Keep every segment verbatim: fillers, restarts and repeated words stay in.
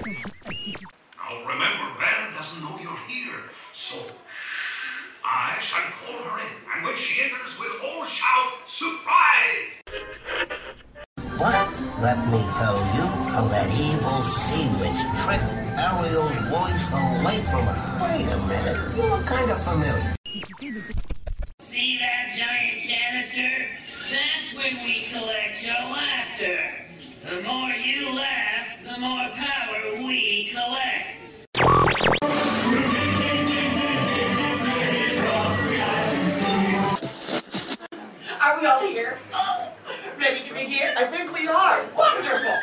Now remember, Belle doesn't know you're here, so shh. I shall call her in, and when she enters, we'll all shout, "Surprise!" But let me tell you how that evil sea witch tricked Ariel's voice away from her. Wait a minute, you look kind of familiar. See that giant canister? That's when we collect your laughter. The more you laugh, the more power we collect. Are we all here? Oh, ready to begin? I think we are. Wonderful.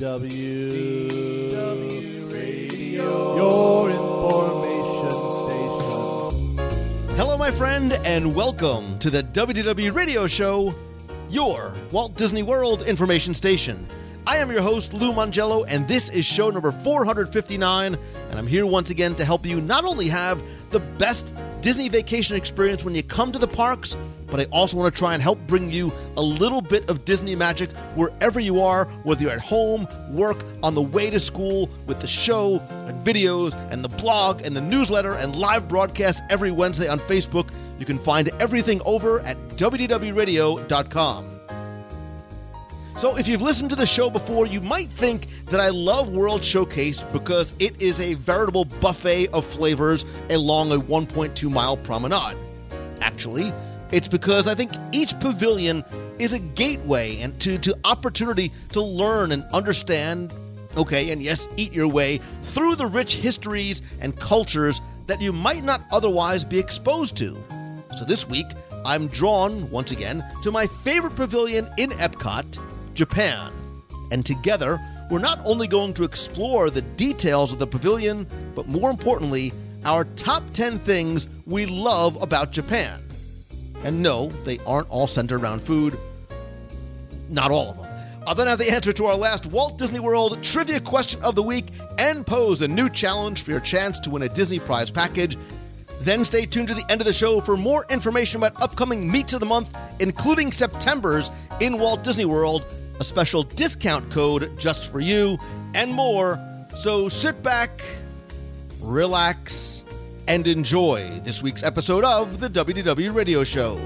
W W Radio, your information station. Hello, my friend, and welcome to the W D W Radio Show, your Walt Disney World information station. I am your host, Lou Mongello, and this is show number four hundred fifty-nine, and I'm here once again to help you not only have the best Disney vacation experience when you come to the parks, but I also want to try and help bring you a little bit of Disney magic wherever you are, whether you're at home, work, on the way to school, with the show and videos and the blog and the newsletter and live broadcasts every Wednesday on Facebook. You can find everything over at W D W radio dot com. So if you've listened to the show before, you might think that I love World Showcase because it is a veritable buffet of flavors along a one point two mile promenade. Actually, it's because I think each pavilion is a gateway and to, to opportunity to learn and understand, okay, and yes, eat your way through the rich histories and cultures that you might not otherwise be exposed to. So this week, I'm drawn, once again, to my favorite pavilion in Epcot, Japan. And together, we're not only going to explore the details of the pavilion, but more importantly, our top ten things we love about Japan. And no, they aren't all centered around food. Not all of them. I'll then have the answer to our last Walt Disney World trivia question of the week and pose a new challenge for your chance to win a Disney Prize package. Then stay tuned to the end of the show for more information about upcoming Meets of the Month, including September's in Walt Disney World, a special discount code just for you, and more. So sit back, relax, and enjoy this week's episode of the W D W Radio Show.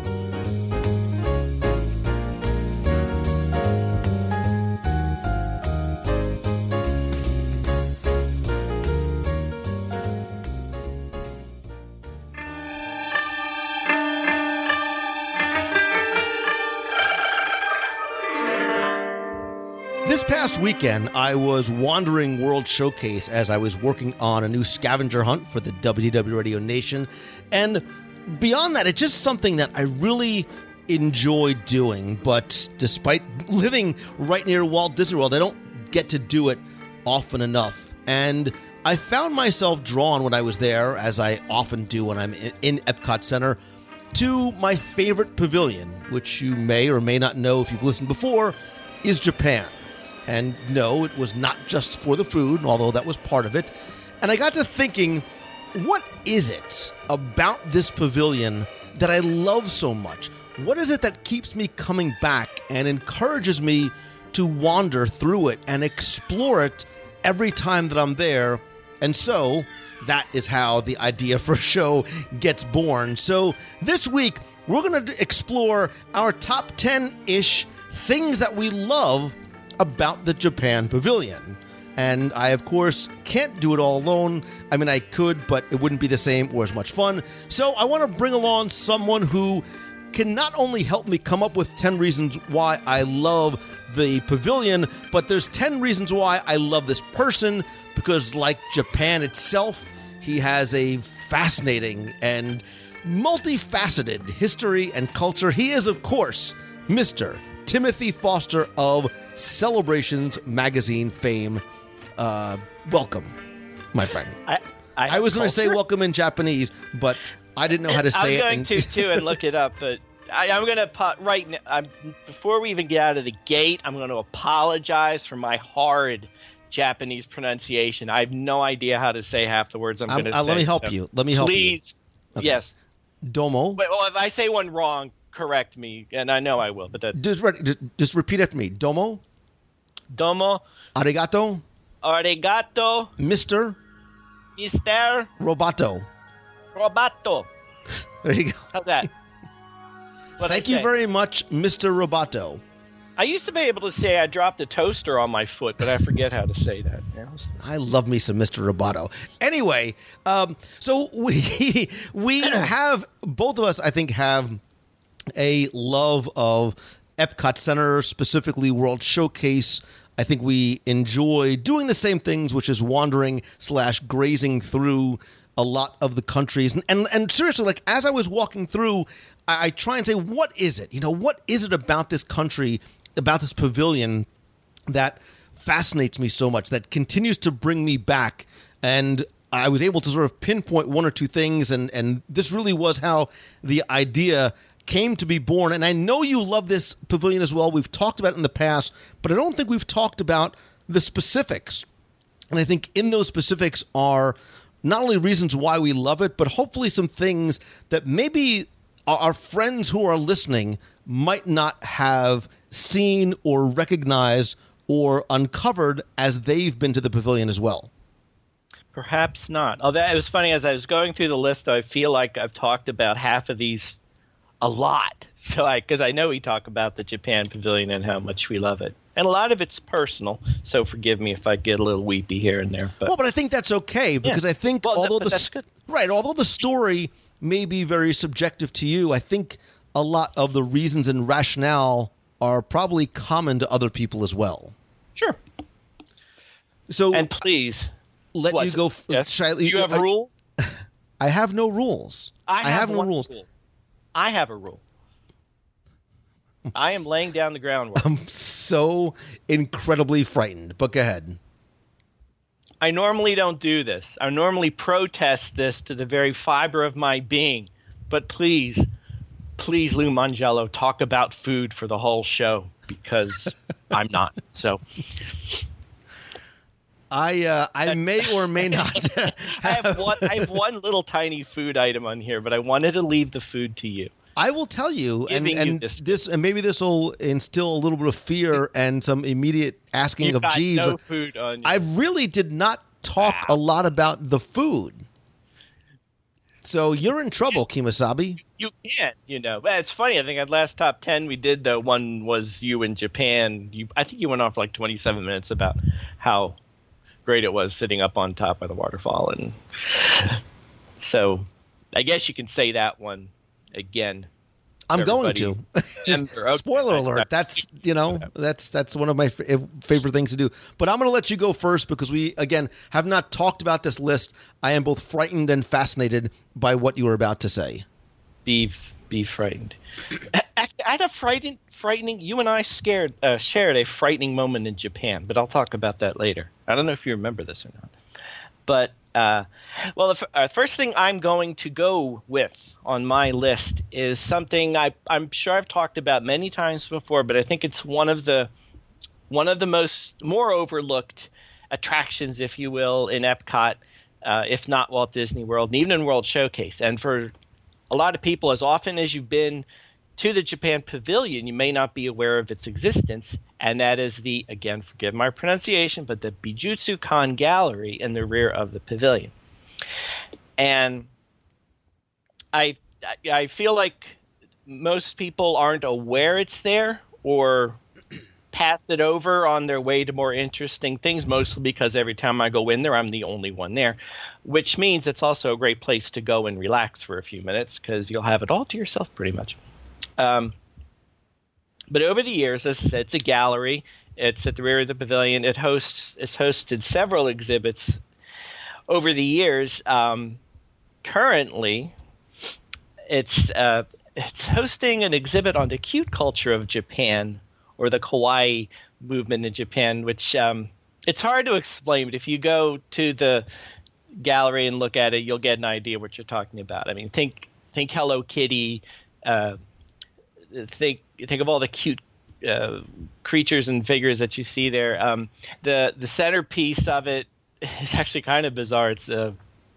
This past weekend, I was wandering World Showcase as I was working on a new scavenger hunt for the W D W Radio Nation. And beyond that, it's just something that I really enjoy doing. But despite living right near Walt Disney World, I don't get to do it often enough. And I found myself drawn when I was there, as I often do when I'm in Epcot Center, to my favorite pavilion, which you may or may not know if you've listened before, is Japan. And no, it was not just for the food, although that was part of it. And I got to thinking, what is it about this pavilion that I love so much? What is it that keeps me coming back and encourages me to wander through it and explore it every time that I'm there? And so that is how the idea for a show gets born. So this week, we're going to explore our top ten-ish things that we love about the Japan Pavilion. And I, of course, can't do it all alone. I mean, I could, but it wouldn't be the same or as much fun. So I want to bring along someone who can not only help me come up with ten reasons why I love the pavilion, but there's ten reasons why I love this person, because like Japan itself, he has a fascinating and multifaceted history and culture. He is, of course, Mister Timothy Foster of Celebrations Magazine fame. Uh, welcome, my friend. I, I, I was going to say welcome in Japanese, but I didn't know how to say it. I'm going and... to, too, and look it up, but I, I'm going to, right now, I'm, before we even get out of the gate, I'm going to apologize for my horrid Japanese pronunciation. I have no idea how to say half the words I'm, I'm going to uh, say. Let me help so you. Let me help please, you. Please. Okay. Yes. Domo. Wait, well, if I say one wrong, correct me, and I know I will. But that just, just, just repeat after me. Domo. Domo. Arigato. Arigato, Mister Mister Roboto. Roboto. There you go. How's that? What'd Thank I you say? very much, Mister Roboto. I used to be able to say I dropped a toaster on my foot, but I forget how to say that now. I love me some Mister Roboto. Anyway, um, so we we have, both of us, I think, have a love of Epcot Center, specifically World Showcase. I think we enjoy doing the same things, which is wandering slash grazing through a lot of the countries. And, and and seriously, like, as I was walking through, I, I try and say, what is it? You know, what is it about this country, about this pavilion, that fascinates me so much, that continues to bring me back? And I was able to sort of pinpoint one or two things, and, and this really was how the idea came to be born. And I know you love this pavilion as well. We've talked about it in the past, but I don't think we've talked about the specifics. And I think in those specifics are not only reasons why we love it, but hopefully some things that maybe our friends who are listening might not have seen or recognized or uncovered as they've been to the pavilion as well. Perhaps not. Oh, that, it was funny. As I was going through the list, I feel like I've talked about half of these a lot. So I, because I know we talk about the Japan Pavilion and how much we love it. And a lot of it's personal, so forgive me if I get a little weepy here and there. But well, but I think that's okay, because yeah. I think well, although but the that's good. right, although the story may be very subjective to you, I think a lot of the reasons and rationale are probably common to other people as well. Sure. So and please let what? you go. F- yes. Shy, Do you have a rule? I have no rules. I have, I have no one rules. Rule. I have a rule. I am laying down the groundwork. I'm so incredibly frightened, but go ahead. I normally don't do this. I normally protest this to the very fiber of my being. But please, please, Lou Mangello, talk about food for the whole show, because I'm not. So I uh, I may or may not have... I have one I have one little tiny food item on here, but I wanted to leave the food to you. I will tell you, and, Giving and you this- this, and maybe this will instill a little bit of fear and some immediate asking You've of got Jeeves. no food on you. I really did not talk a lot about the food, so you're in trouble, Kemosabe. You can't, you know. But it's funny. I think at last top ten we did, the one was you in Japan. You, I think you went on for like twenty-seven minutes about how great it was sitting up on top of the waterfall, and so I guess you can say that one again. I'm going Everybody. to. Remember, okay. Spoiler alert. That's, you know, that's that's one of my f- favorite things to do. But I'm going to let you go first, because we, again, have not talked about this list. I am both frightened and fascinated by what you were about to say. Be be frightened. I had a frightening, frightening. You and I scared uh, shared a frightening moment in Japan, but I'll talk about that later. I don't know if you remember this or not. But uh, well, the f- uh, first thing I'm going to go with on my list is something I, I'm sure I've talked about many times before, but I think it's one of the one of the most more overlooked attractions, if you will, in Epcot, uh, if not Walt Disney World, and even in World Showcase. And for a lot of people, as often as you've been to the Japan Pavilion, you may not be aware of its existence, and that is the, again, forgive my pronunciation, but the Bijutsu-Kan Gallery in the rear of the pavilion. And I I feel like most people aren't aware it's there, or pass it over on their way to more interesting things, mostly because every time I go in there, I'm the only one there, which means it's also a great place to go and relax for a few minutes, because you'll have it all to yourself pretty much. Um, but over the years, as I said, it's a gallery. It's at the rear of the pavilion. It hosts it's hosted several exhibits over the years. Um, currently, it's uh, it's hosting an exhibit on the cute culture of Japan, or the kawaii movement in Japan, which um, it's hard to explain. But if you go to the gallery and look at it, you'll get an idea what you're talking about. I mean, think think Hello Kitty. Uh, think think of all the cute uh, creatures and figures that you see there. Um, the the centerpiece of it is actually kind of bizarre. It's a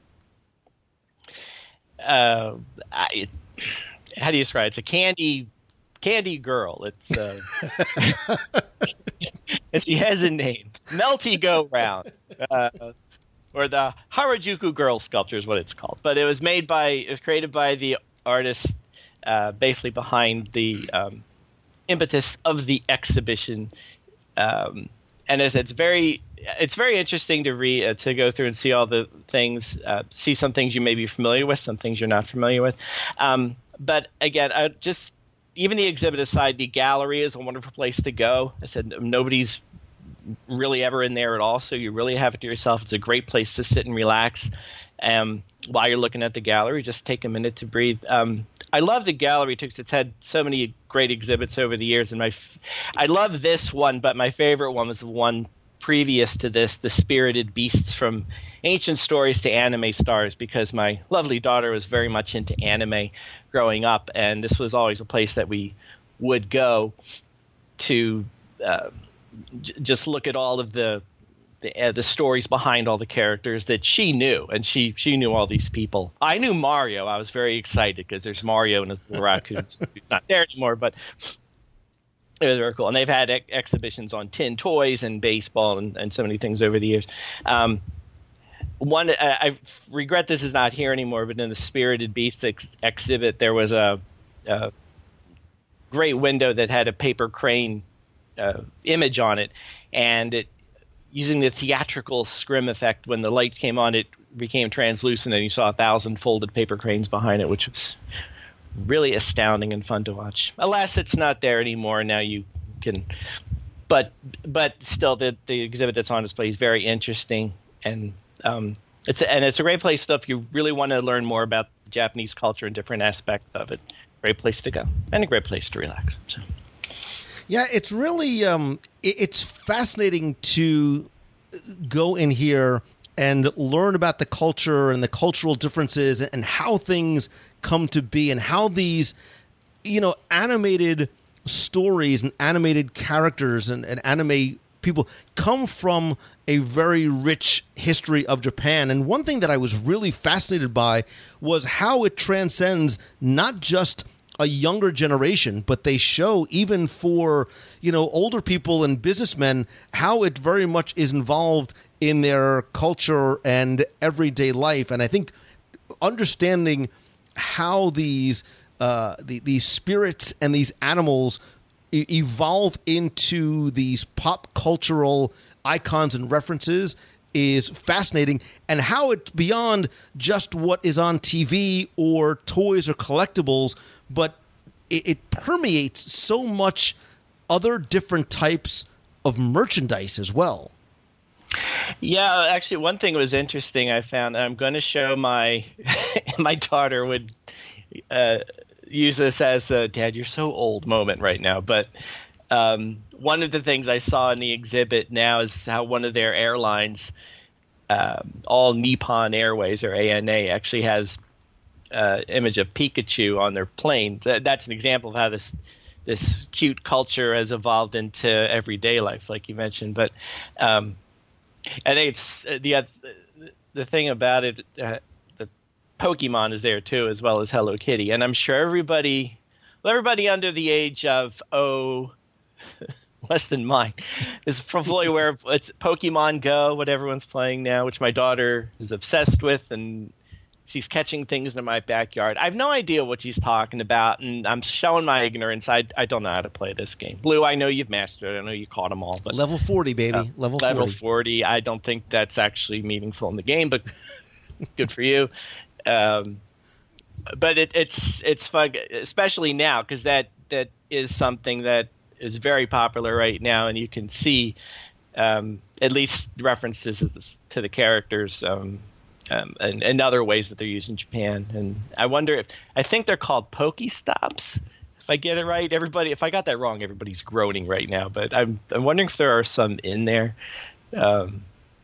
uh, I, how do you describe it? It's a candy candy girl. It's uh, and she has a name, Melty Go Round, uh, or the Harajuku Girl Sculpture is what it's called. But it was made by, it was created by the artist, uh, basically behind the um, impetus of the exhibition. Um, and as it's very, it's very interesting to read, uh, to go through and see all the things, uh, see some things you may be familiar with, some things you're not familiar with. Um, but again, I just, even the exhibit aside, the gallery is a wonderful place to go. I said nobody's really ever in there at all, so you really have it to yourself. It's a great place to sit and relax. Um, while you're looking at the gallery, just take a minute to breathe. Um, I love the gallery too, because it's had so many great exhibits over the years. And my, f- I love this one, but my favorite one was the one previous to this, the Spirited Beasts, from ancient stories to anime stars, because my lovely daughter was very much into anime growing up, and this was always a place that we would go to uh, j- just look at all of the the, uh, the stories behind all the characters that she knew, and she she knew all these people. I knew Mario. I was very excited because there's Mario and his little raccoons. He's not there anymore, but it was very cool. And they've had ex- exhibitions on tin toys and baseball and, and so many things over the years. Um, one, I, I regret this is not here anymore, but in the Spirited Beasts ex- exhibit, there was a, a great window that had a paper crane uh, image on it, and it, using the theatrical scrim effect, when the light came on, it became translucent, and you saw a thousand folded paper cranes behind it, which was really astounding and fun to watch. Alas, it's not there anymore. Now you can, but but still, the the exhibit that's on display is very interesting, and um, it's and it's a great place. If you really want to learn more about Japanese culture and different aspects of it, great place to go, and a great place to relax. So. Yeah, it's really um, it, it's fascinating to go in here and learn about the culture and the cultural differences and how things come to be, and how these, you know, animated stories and animated characters and, and anime people come from a very rich history of Japan. And one thing that I was really fascinated by was how it transcends not just a younger generation, but they show even for, you know, older people and businessmen, how it very much is involved in their culture and everyday life. And I think understanding how these uh, the, these spirits and these animals e- evolve into these pop cultural icons and references is fascinating, and how it's beyond just what is on T V or toys or collectibles, but it, it permeates so much other different types of merchandise as well. Yeah, actually, one thing was interesting I found. I'm going to show my my daughter would uh, use this as a "Dad, you're so old" moment right now, but um, one of the things I saw in the exhibit now is how one of their airlines, um, All Nippon Airways or A N A, actually has uh, image of Pikachu on their plane. That's an example of how this this cute culture has evolved into everyday life, like you mentioned. But um, I think it's the the thing about it. Uh, the Pokemon is there too, as well as Hello Kitty, and I'm sure everybody, well, everybody under the age of oh. less than mine, is fully aware of it's Pokemon Go, what everyone's playing now, which my daughter is obsessed with, and she's catching things in my backyard. I have no idea what she's talking about, and I'm showing my ignorance. I, I don't know how to play this game. Blue, I know you've mastered it. I know you caught them all. But level forty, baby. Uh, level forty. Level forty. I don't think that's actually meaningful in the game, but good for you. Um, but it, it's it's fun, especially now, because that that is something that is very popular right now, and you can see um, at least references to the, to the characters um, um, and, and other ways that they're used in Japan. And I wonder if I think they're called Pokestops, if I get it right. Everybody, if I got that wrong, everybody's groaning right now. But I'm I'm wondering if there are some in there. Um,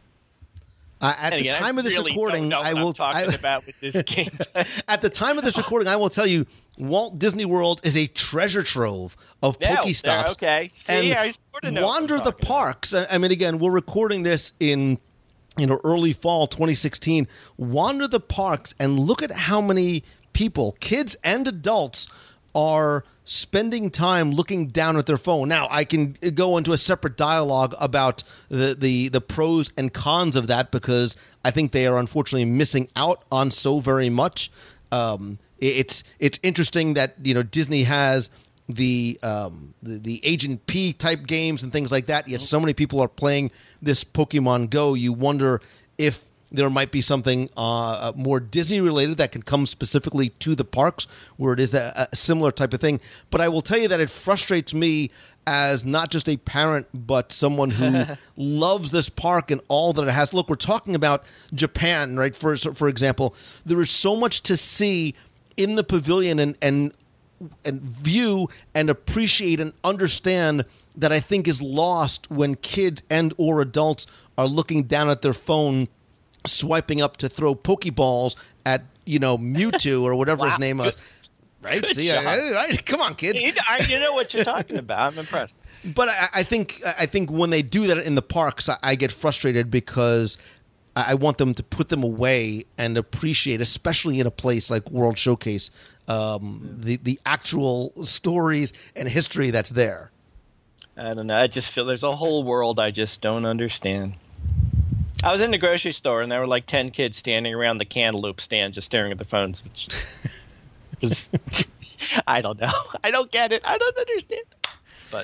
Uh, at again, the time I of this really recording, don't know I what will. I'm talking I, about with this game. At the time of this recording, I will tell you, Walt Disney World is a treasure trove of Yeah, Pokestops. okay. See, and I sort of know what I'm wander the talking about. parks. I mean, again, we're recording this in you know early fall twenty sixteen. Wander the parks and look at how many people, kids and adults, are spending time looking down at their phone. Now, I can go into a separate dialogue about the, the, the pros and cons of that, because I think they are unfortunately missing out on so very much. Um, it's it's interesting that, you know, Disney has the, um, the the Agent P type games and things like that, yet so many people are playing this Pokemon Go. You wonder if there might be something uh, more Disney-related that can come specifically to the parks, where it is that, a similar type of thing. But I will tell you that it frustrates me as not just a parent, but someone who loves this park and all that it has. Look, we're talking about Japan, right? For for example, there is so much to see in the pavilion and and and view and appreciate and understand that I think is lost when kids and or adults are looking down at their phone, swiping up to throw Pokeballs at, you know, Mewtwo or whatever Wow. his name was. Right? Good See, job. I, I, come on, kids. You, I, you know what you're talking about. I'm impressed. But I, I think I think when they do that in the parks, I, I get frustrated because I want them to put them away and appreciate, especially in a place like World Showcase, um, the the actual stories and history that's there. I don't know. I just feel there's a whole world I just don't understand. I was in the grocery store, and there were like ten kids standing around the cantaloupe stand just staring at their phones, which was, I don't know. I don't get it. I don't understand. But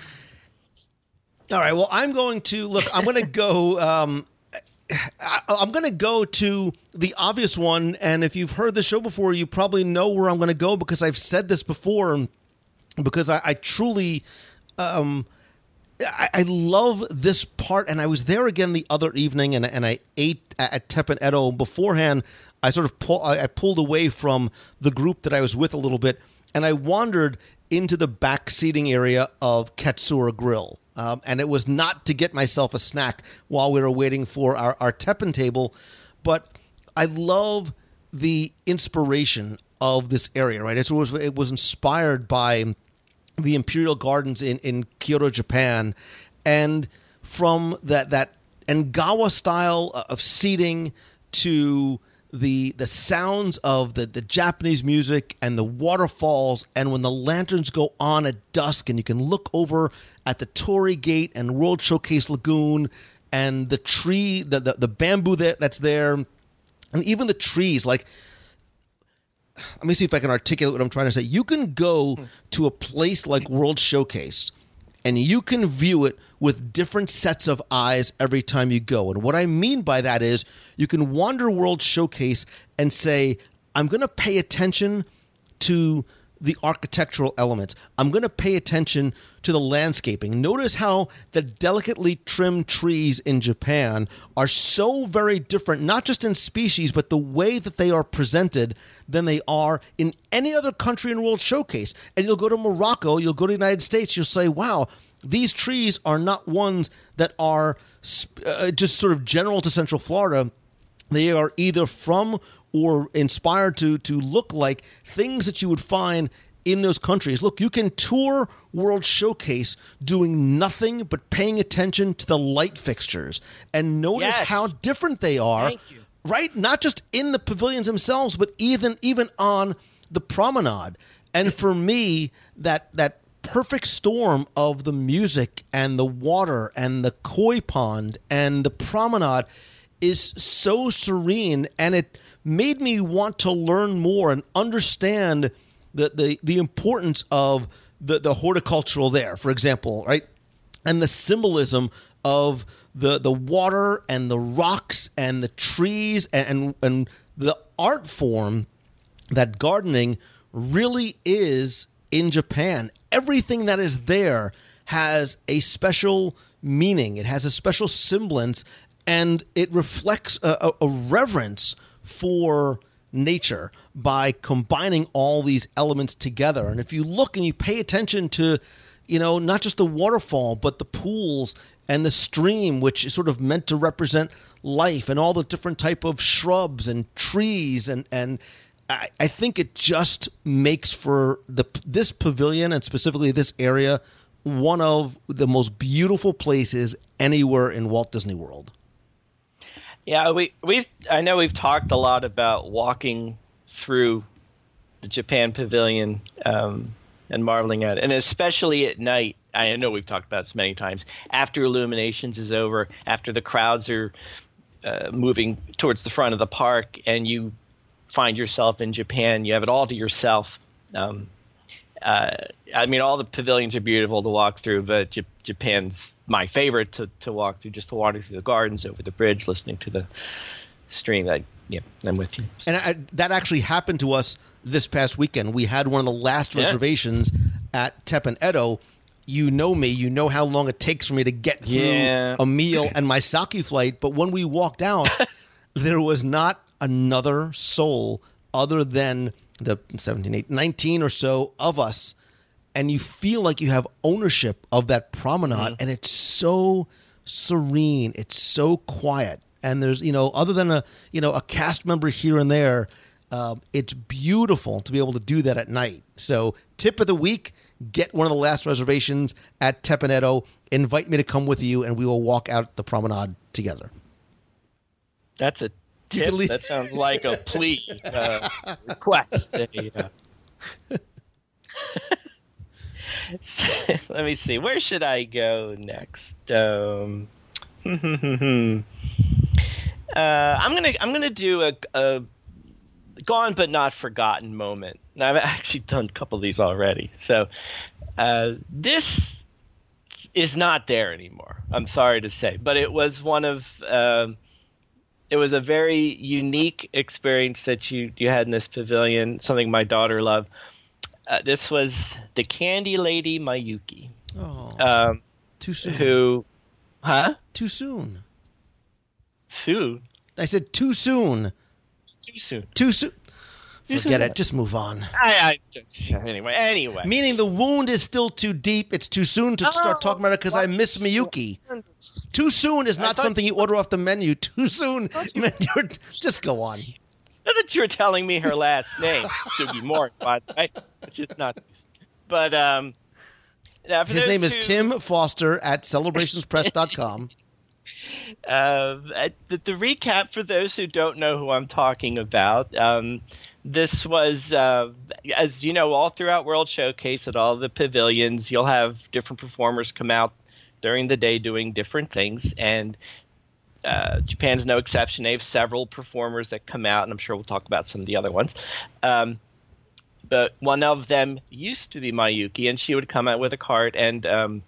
all right, well, I'm going to, look, I'm going to go, um, I, I'm going to go to the obvious one, and if you've heard the show before, you probably know where I'm going to go, because I've said this before, because I, I truly... Um, I, I love this part, and I was there again the other evening, and and I ate at Teppan Edo beforehand. I sort of pull, I, I pulled away from the group that I was with a little bit, and I wandered into the back seating area of Katsura Grill, um, and it was not to get myself a snack while we were waiting for our our Teppan table, but I love the inspiration of this area. Right, it was it was inspired by the Imperial Gardens in, in Kyoto, Japan, and from that that Engawa style of seating to the the sounds of the, the Japanese music and the waterfalls, and when the lanterns go on at dusk and you can look over at the Torii Gate and World Showcase Lagoon and the tree, the, the, the bamboo that, that's there, and even the trees, like... Let me see if I can articulate what I'm trying to say. You can go to a place like World Showcase, and you can view it with different sets of eyes every time you go. And what I mean by that is you can wander World Showcase and say, I'm going to pay attention to the architectural elements. I'm going to pay attention to the landscaping. Notice how the delicately trimmed trees in Japan are so very different, not just in species, but the way that they are presented than they are in any other country in World Showcase. And you'll go to Morocco, you'll go to the United States, you'll say, wow, these trees are not ones that are uh, just sort of general to Central Florida. They are either from or inspired to to look like things that you would find in those countries. Look, you can tour World Showcase doing nothing but paying attention to the light fixtures and notice Yes. how different they are. Thank you. Right? Not just in the pavilions themselves, but even even on the promenade. And for me, that that perfect storm of the music and the water and the koi pond and the promenade is so serene, and it made me want to learn more and understand the the, the importance of the, the horticultural there, for example, right? And the symbolism of the the water and the rocks and the trees and, and, and the art form that gardening really is in Japan. Everything that is there has a special meaning. It has a special semblance, and it reflects a, a, a reverence for nature by combining all these elements together. And if you look and you pay attention to, you know, not just the waterfall, but the pools and the stream, which is sort of meant to represent life, and all the different type of shrubs and trees, and and I, I think it just makes for the this pavilion, and specifically this area, one of the most beautiful places anywhere in Walt Disney World. Yeah, we we've I know we've talked a lot about walking through the Japan Pavilion, um, and marveling at it. And especially at night, I know we've talked about this many times, after Illuminations is over, after the crowds are uh, moving towards the front of the park and you find yourself in Japan, you have it all to yourself. Um, uh, I mean, all the pavilions are beautiful to walk through, but J- Japan's my favorite to, to walk through, just to wander through the gardens, over the bridge, listening to the stream. That, yeah, I'm with you. And I, that actually happened to us this past weekend. We had one of the last Yeah. reservations at Teppan Edo. You know me. You know how long it takes for me to get through Yeah. a meal and my sake flight. But when we walked out, there was not another soul other than the seventeen, eighteen, nineteen or so of us. And you feel like you have ownership of that promenade. Mm-hmm. And it's so serene. It's so quiet. And there's, you know, other than a, you know, a cast member here and there, um, it's beautiful to be able to do that at night. So tip of the week, get one of the last reservations at Teppan Edo. Invite me to come with you, and we will walk out the promenade together. That's a tip. leave- That sounds like a plea, uh, request. A, uh... Let me see. Where should I go next? Um... uh, I'm gonna I'm gonna do a, a gone but not forgotten moment. And I've actually done a couple of these already. So uh, this is not there anymore. I'm sorry to say, but it was one of um, it was a very unique experience that you you had in this pavilion. Something my daughter loved. Uh, this was the Candy Lady Mayuki. Oh, Um, too soon. who, huh? Too soon. Soon. I said too soon. Too soon. Too soon. Too Forget soon. it. Just move on. I, I just, anyway, anyway. Meaning the wound is still too deep. It's too soon to start Oh, talking about it because I miss Miyuki. Too soon is I not thought- something you order off the menu. Too soon. Man, you're- just go on. Not that you were telling me her last name. Should be more, by the way, which is not. But um, now for His those name is who- Tim Foster at celebrations press dot com. Uh, the, the recap for those who don't know who I'm talking about. Um, this was, uh, as you know, all throughout World Showcase at all the pavilions, you'll have different performers come out during the day doing different things, and uh, Japan's no exception. They have several performers that come out, and I'm sure we'll talk about some of the other ones. Um, but one of them used to be Mayuki, and she would come out with a cart, and um,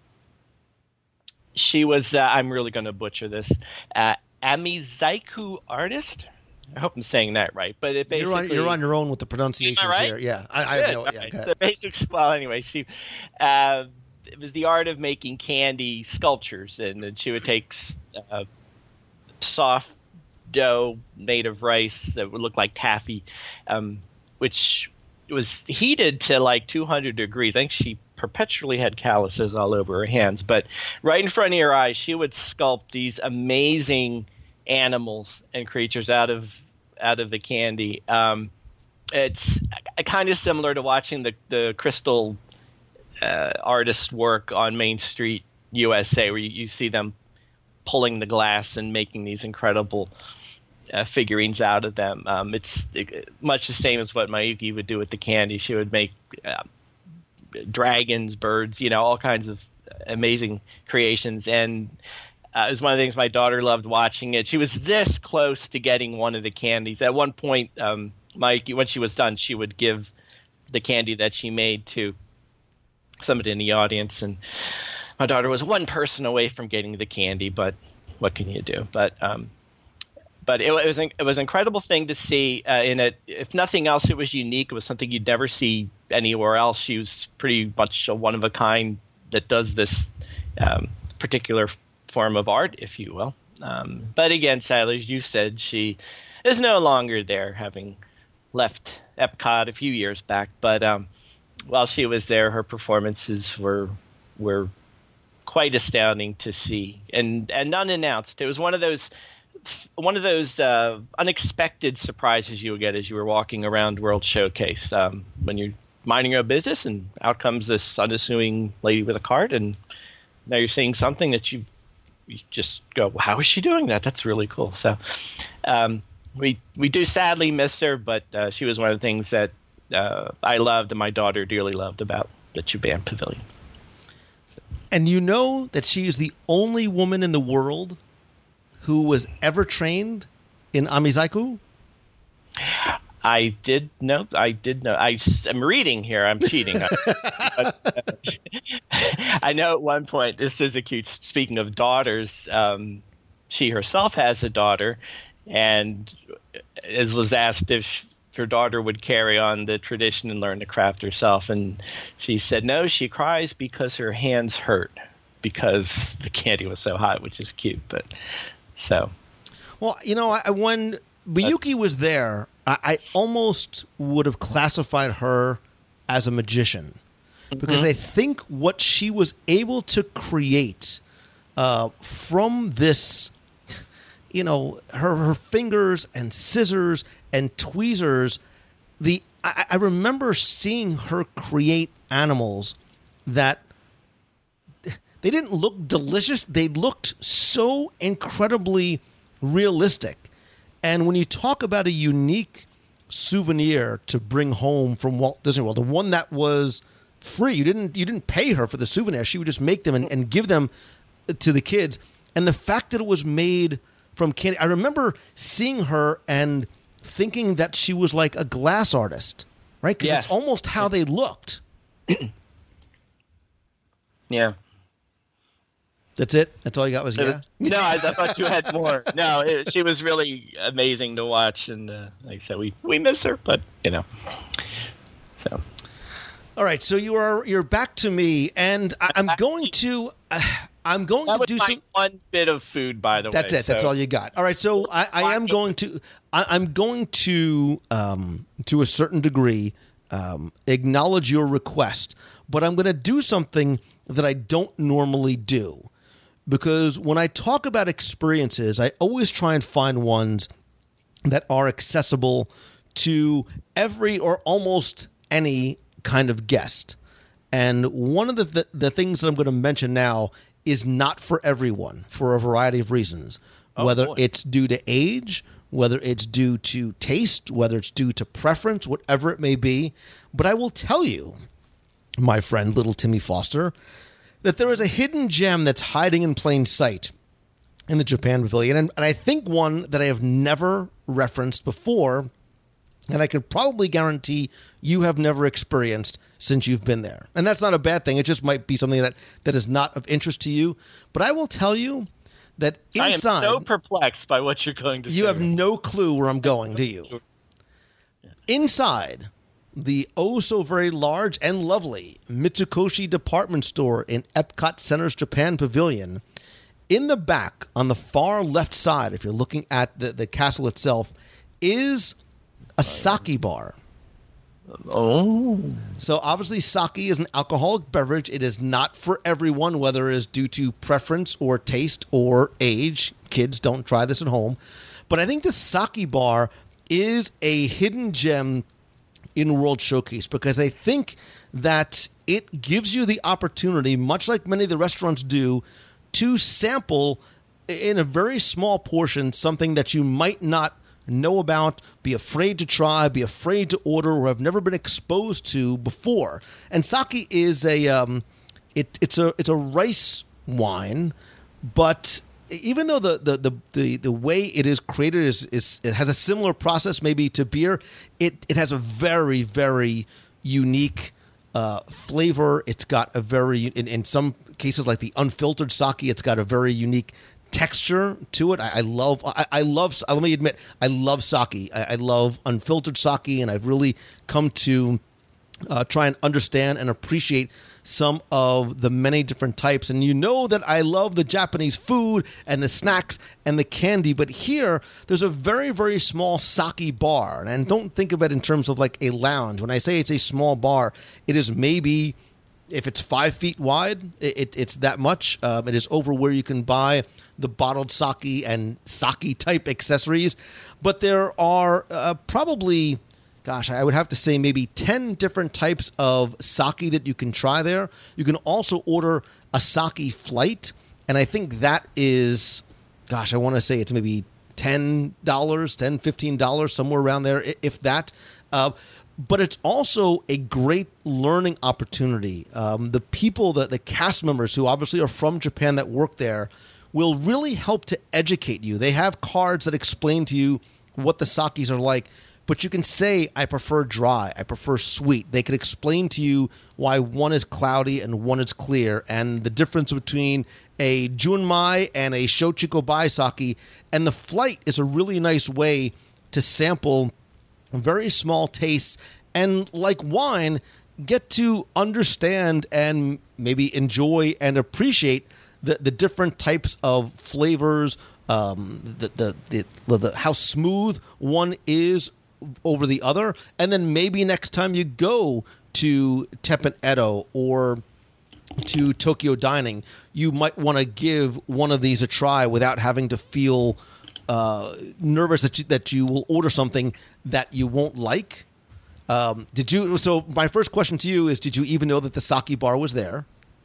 she was, uh, I'm really going to butcher this, uh, Amizaiku artist? I hope I'm saying that right. But it basically... You're on, you're on your own with the pronunciations right? here. Yeah, I, I Good. know. Yeah, Okay. go ahead. So basic, well, anyway, she, uh, it was the art of making candy sculptures, and then she would take uh, soft dough made of rice that would look like taffy, um, which was heated to like two hundred degrees. I think she perpetually had calluses all over her hands, but right in front of your eyes, she would sculpt these amazing animals and creatures out of out of the candy. Um, it's kind of similar to watching the the crystal uh, artist work on Main Street U S A, where you, you see them pulling the glass and making these incredible uh, figurines out of them. Um, it's it, much the same as what Mayuki would do with the candy. She would make uh, dragons, birds, you know, all kinds of amazing creations. And uh, it was one of the things my daughter loved watching it. She was this close to getting one of the candies. At one point, um, Mayuki, when she was done, she would give the candy that she made to somebody in the audience. And my daughter was one person away from getting the candy, but what can you do? But um, but it, it was an, it was an incredible thing to see. Uh, in it, if nothing else, it was unique. It was something you'd never see anywhere else. She was pretty much a one of a kind that does this um, particular form of art, if you will. Um, but again, sadly, as you said, she is no longer there, having left Epcot a few years back. But um, while she was there, her performances were were quite astounding to see, and and unannounced. It was one of those one of those uh, unexpected surprises you would get as you were walking around World Showcase, um, when you're minding your own business, and out comes this unassuming lady with a cart, and now you're seeing something that you, you just go, how is she doing that? That's really cool. So um, we we do sadly miss her, but uh, she was one of the things that uh, I loved and my daughter dearly loved about the Japan Pavilion. And you know that she is the only woman in the world who was ever trained in Amizaiku? I did know. I did know. I, am reading here. I'm cheating. I know at one point, this is a cute, speaking of daughters, um, she herself has a daughter, and as was asked if her daughter would carry on the tradition and learn to craft herself. And she said, no, she cries because her hands hurt because the candy was so hot, which is cute. But so. Well, you know, I, when Miyuki was there, I, I almost would have classified her as a magician because mm-hmm. I think what she was able to create uh, from this, you know, her, her fingers and scissors and tweezers, the I, I remember seeing her create animals that they didn't look delicious. They looked so incredibly realistic. And when you talk about a unique souvenir to bring home from Walt Disney World, the one that was free, you didn't you didn't pay her for the souvenir. She would just make them and, and give them to the kids. And the fact that it was made from candy, I remember seeing her and thinking that she was like a glass artist, right? Because yeah. it's almost how they looked. Yeah. That's it? That's all you got was it yeah? Was, no, I, I thought you had more. No, it, she was really amazing to watch. And uh, like I said, we, we miss her, but, you know. So. All right, so you are you're back to me, and I, I'm going to uh, I'm going that to was do my some. One bit of food, by the That's way. it. That's so. all you got. All right, so I, I am going to I, I'm going to um, to a certain degree um, acknowledge your request, but I'm going to do something that I don't normally do, because when I talk about experiences, I always try and find ones that are accessible to every or almost any kind of guest. And one of the th- the things that I'm going to mention now is not for everyone for a variety of reasons, oh, whether boy. it's due to age, whether it's due to taste, whether it's due to preference, whatever it may be. But I will tell you, my friend, little Timmy Foster, that there is a hidden gem that's hiding in plain sight in the Japan Pavilion. And, and I think one that I have never referenced before, and I could probably guarantee you have never experienced since you've been there. And that's not a bad thing. It just might be something that, that is not of interest to you. But I will tell you that inside... I am so perplexed by what you're going to say. You have no clue where I'm going, do you? Inside the oh-so-very large and lovely Mitsukoshi department store in Epcot Center's Japan Pavilion, in the back, on the far left side, if you're looking at the, the castle itself, is a sake bar. Oh. So obviously sake is an alcoholic beverage. It is not for everyone, whether it is due to preference or taste or age. Kids, don't try this at home. But I think the sake bar is a hidden gem in World Showcase, because I think that it gives you the opportunity, much like many of the restaurants do, to sample in a very small portion something that you might not know about, be afraid to try, be afraid to order, or have never been exposed to before. And sake is a um, it, it's a it's a rice wine, but even though the the, the, the, the way it is created is, is it has a similar process maybe to beer, it it has a very very unique uh, flavor. It's got a very in, in some cases like the unfiltered sake, it's got a very unique texture to it. I, I love, I, I love, let me admit, I love sake. I, I love unfiltered sake, and I've really come to uh, try and understand and appreciate some of the many different types. And you know that I love the Japanese food and the snacks and the candy, but here there's a very, very small sake bar. And don't think of it in terms of like a lounge. When I say it's a small bar, it is maybe, if it's five feet wide, it, it, it's that much. Um, it is over where you can buy the bottled sake and sake-type accessories. But there are uh, probably, gosh, I would have to say maybe ten different types of sake that you can try there. You can also order a sake flight, and I think that is, gosh, I want to say it's maybe ten dollars, ten dollars, fifteen dollars, somewhere around there, if that. Uh, but it's also a great learning opportunity. Um, the people, that the cast members who obviously are from Japan that work there, will really help to educate you. They have cards that explain to you what the sakis are like, but you can say, I prefer dry, I prefer sweet. They can explain to you why one is cloudy and one is clear, and the difference between a Junmai and a Shochikobai sake. And the flight is a really nice way to sample very small tastes, and like wine, get to understand and maybe enjoy and appreciate the, the different types of flavors, um, the, the, the, the how smooth one is over the other. And then maybe next time you go to Teppan Edo or to Tokyo Dining, you might want to give one of these a try without having to feel uh, nervous that you, that you will order something that you won't like. Um, did you? So my first question to you is: did you even know that the sake bar was there?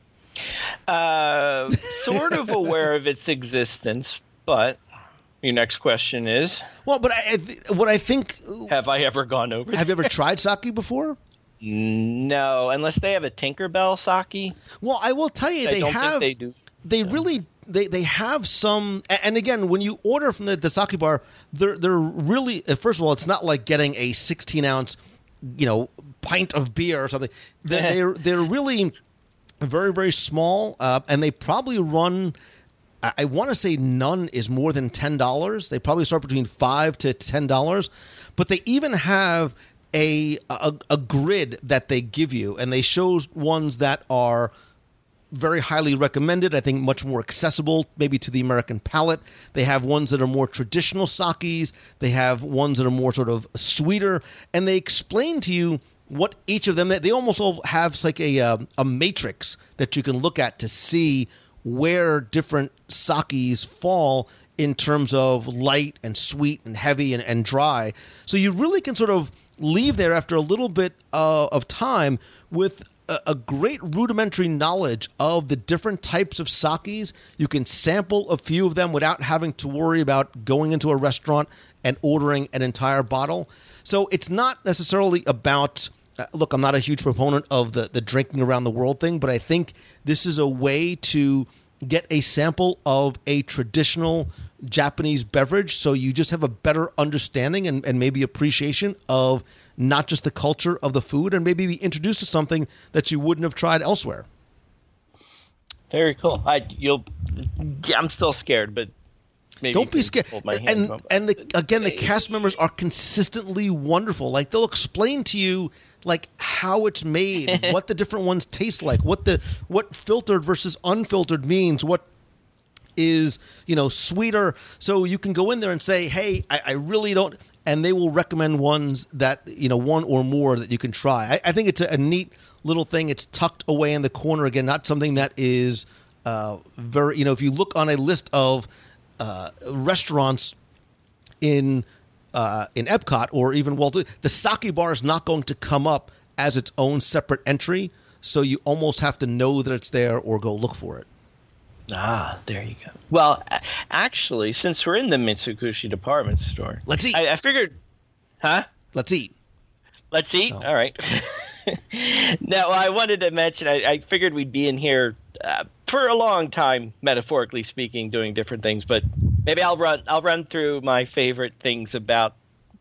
Uh, sort of aware of its existence, but your next question is: well, but I, what I think, have I ever gone over there? Have you ever tried sake before? No, unless they have a Tinkerbell sake. Well, I will tell you, I they don't have. Think they do. They really. They they have some, and again, when you order from the, the sake bar, they're they're really. First of all, it's not like getting a sixteen ounce, you know, pint of beer or something. They're they're, they're really very very small, uh, and they probably run. I, I want to say none is more than ten dollars. They probably start between five to ten dollars, but they even have a, a a grid that they give you, and they show ones that are very highly recommended, I think much more accessible maybe to the American palate. They have ones that are more traditional sakis. They have ones that are more sort of sweeter, and they explain to you what each of them, they almost all have like a, uh, a matrix that you can look at to see where different sakis fall in terms of light and sweet and heavy and, and dry. So you really can sort of leave there after a little bit uh, of time with a great rudimentary knowledge of the different types of sakis. You can sample a few of them without having to worry about going into a restaurant and ordering an entire bottle. So it's not necessarily about, uh, look, I'm not a huge proponent of the, the drinking around the world thing, but I think this is a way to get a sample of a traditional Japanese beverage, so you just have a better understanding and, and maybe appreciation of not just the culture of the food, and maybe be introduced to something that you wouldn't have tried elsewhere. Very cool. I you'll. I'm still scared, but maybe don't be scared. And and, and the, again, the cast members are consistently wonderful. Like they'll explain to you like how it's made, what the different ones taste like, what the what filtered versus unfiltered means, what is, you know, sweeter. So you can go in there and say, hey, I, I really don't, and they will recommend ones that, you know, one or more that you can try. I, I think it's a, a neat little thing. It's tucked away in the corner. Again, not something that is uh, very, you know, if you look on a list of uh, restaurants in uh, in Epcot or even Walt Disney, the sake bar is not going to come up as its own separate entry. So you almost have to know that it's there or go look for it. Ah, there you go. Well, actually, since we're in the Mitsukushi department store, let's eat. I, I figured, huh? Let's eat. Let's eat. Oh. All right. Now, I wanted to mention. I, I figured we'd be in here uh, for a long time, metaphorically speaking, doing different things. But maybe I'll run. I'll run through my favorite things about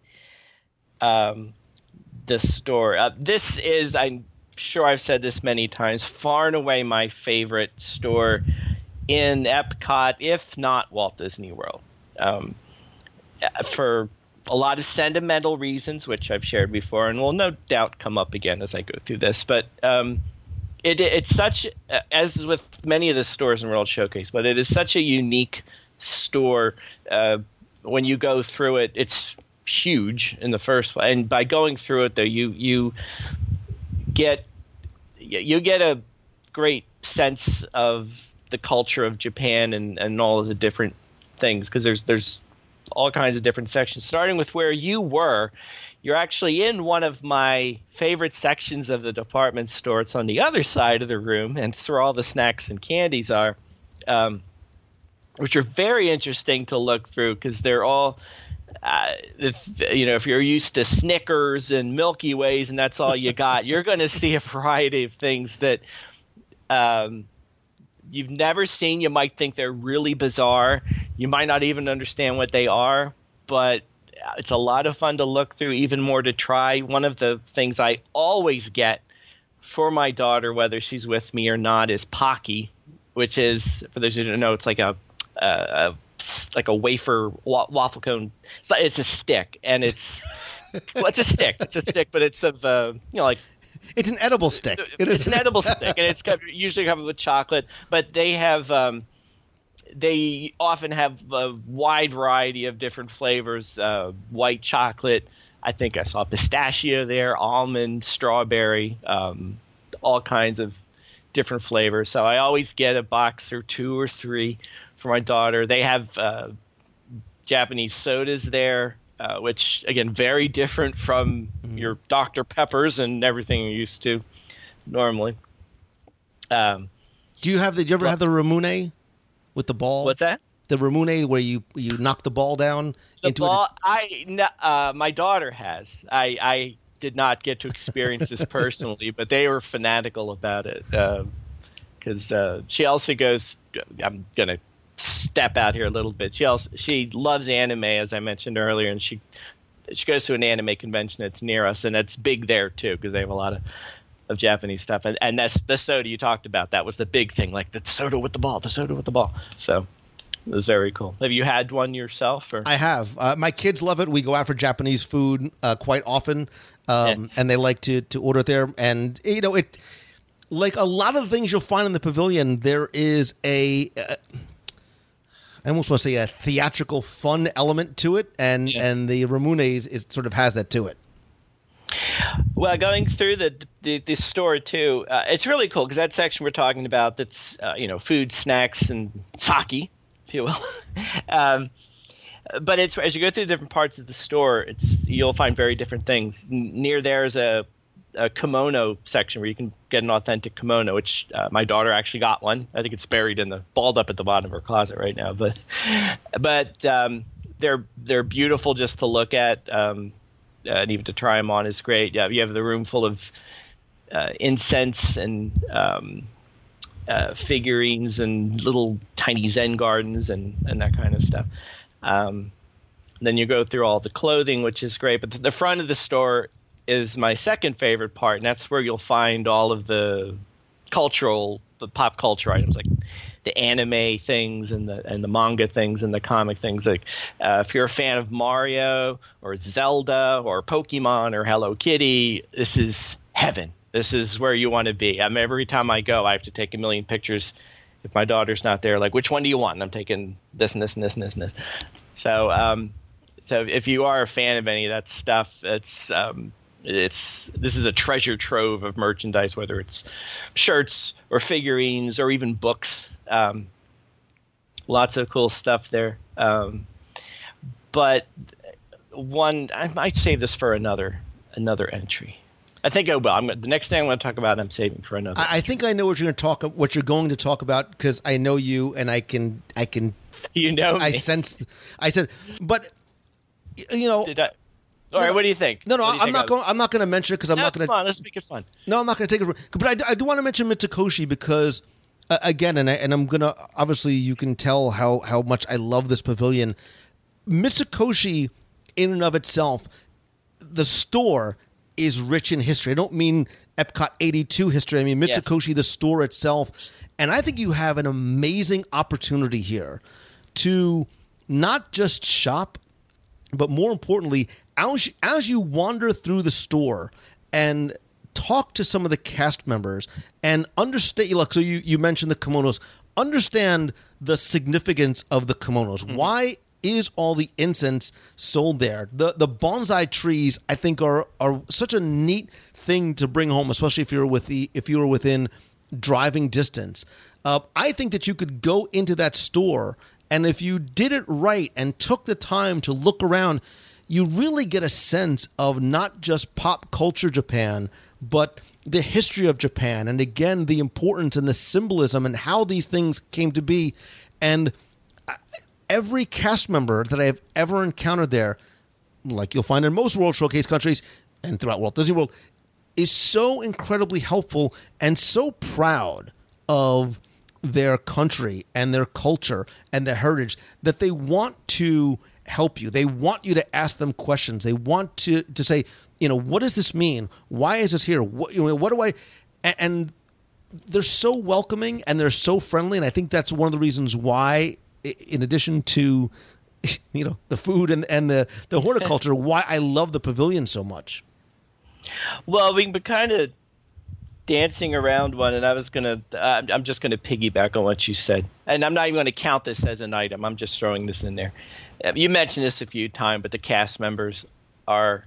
um, the store. Uh, this is, I'm sure I've said this many times, far and away my favorite store in Epcot, if not Walt Disney World, um, for a lot of sentimental reasons, which I've shared before and will no doubt come up again as I go through this. But um, it, it's such, as with many of the stores in World Showcase, but it is such a unique store. Uh, when you go through it, it's huge in the first place, and by going through it, though, you you get you get a great sense of the culture of Japan and, and all of the different things, because there's there's all kinds of different sections. Starting with where you were, you're actually in one of my favorite sections of the department store. It's on the other side of the room, and it's where all the snacks and candies are, um, which are very interesting to look through because they're all uh, if you know if you're used to Snickers and Milky Ways and that's all you got, you're going to see a variety of things that um, you've never seen. You might think they're really bizarre. You might not even understand what they are, but it's a lot of fun to look through, even more to try. One of the things I always get for my daughter, whether she's with me or not, is Pocky, which is, for those who don't know, it's like a, a, a like a wafer wa- waffle cone. It's, like, it's a stick, and it's well, it's a stick. It's a stick, but it's of uh, you know like. It's an edible stick. It it's is an edible stick, and it's covered, usually covered with chocolate. But they have, um, they often have a wide variety of different flavors. Uh, white chocolate, I think I saw pistachio there, almond, strawberry, um, all kinds of different flavors. So I always get a box or two or three for my daughter. They have uh, Japanese sodas there. Uh, which, again, very different from mm. your Doctor Peppers and everything you're used to normally. Um, Do you have the? Did you ever well, have the Ramune with the ball? What's that? The Ramune where you you knock the ball down the into ball, it. I uh, my daughter has. I I did not get to experience this personally, but they were fanatical about it because uh, uh, she also goes. I'm gonna. step out here a little bit. She also she loves anime, as I mentioned earlier, and she she goes to an anime convention that's near us, and it's big there too because they have a lot of, of Japanese stuff. And and that's the soda you talked about. That was the big thing, like the soda with the ball, the soda with the ball. So it was very cool. Have you had one yourself? Or? I have. Uh, my kids love it. We go out for Japanese food uh, quite often, um, yeah. and they like to to order it there. And you know, it like a lot of the things you'll find in the pavilion. There is a uh, I almost want to say a theatrical fun element to it, and, yeah. and the Ramune's is sort of has that to it. Well, going through the the, the store too, uh, it's really cool because that section we're talking about, that's uh, you know food, snacks, and sake, if you will. um, but it's as you go through different parts of the store, it's you'll find very different things. N- near there is a a kimono section where you can get an authentic kimono, which uh, my daughter actually got one. I think it's buried in the balled up at the bottom of her closet right now. But but um, they're they're beautiful just to look at, um, and even to try them on is great. Yeah, you have the room full of uh, incense and um, uh, figurines and little tiny Zen gardens and, and that kind of stuff. Um, then you go through all the clothing, which is great. But the front of the store is my second favorite part, and that's where you'll find all of the cultural, the pop culture items, like the anime things and the and the manga things and the comic things. Like uh, if you're a fan of Mario or Zelda or Pokemon or Hello Kitty, this is heaven. This is where you want to be. I mean, every time I go, I have to take a million pictures. If my daughter's not there, like, which one do you want? And I'm taking this and this and this and this and this. So, um, so if you are a fan of any of that stuff, it's um, It's this is a treasure trove of merchandise, whether it's shirts or figurines or even books. Um, lots of cool stuff there. Um, but one, I might save this for another another entry. I think I will. I'm, the next thing I'm going to talk about, I'm saving for another. I, I think I know what you're going to talk. What you're going to talk about because I know you, and I can. I can. You know. I me. sense. I said, but you know. Did I? All right, no, what do you think? No, no, you I'm think not going. I'm not going to mention it because I'm no, not going to. Come on, let's make it fun. No, I'm not going to take it. But I do, I do want to mention Mitsukoshi because, uh, again, and I, and I'm going to obviously you can tell how how much I love this pavilion. Mitsukoshi, in and of itself, the store is rich in history. I don't mean Epcot eighty-two history. I mean Mitsukoshi, yeah. the store itself, and I think you have an amazing opportunity here to not just shop, but more importantly, as, as you wander through the store and talk to some of the cast members and understand, look, so you, you mentioned the kimonos, understand the significance of the kimonos. Mm-hmm. Why is all the incense sold there? The the bonsai trees, I think, are are such a neat thing to bring home, especially if you're with the if you were within driving distance. Uh, I think that you could go into that store, and if you did it right and took the time to look around, you really get a sense of not just pop culture Japan, but the history of Japan, and again, the importance and the symbolism and how these things came to be. And every cast member that I have ever encountered there, like you'll find in most World Showcase countries and throughout Walt Disney World, is so incredibly helpful and so proud of their country and their culture and their heritage that they want to help you. They want you to ask them questions. They want to, to say, you know, what does this mean? Why is this here? What, you know, what do I... And, and they're so welcoming and they're so friendly, and I think that's one of the reasons why, in addition to, you know, the food and, and the, the horticulture, why I love the pavilion so much. Well, we've been kind of dancing around one, and I was going to uh, – I'm just going to piggyback on what you said. And I'm not even going to count this as an item. I'm just throwing this in there. You mentioned this a few times, but the cast members are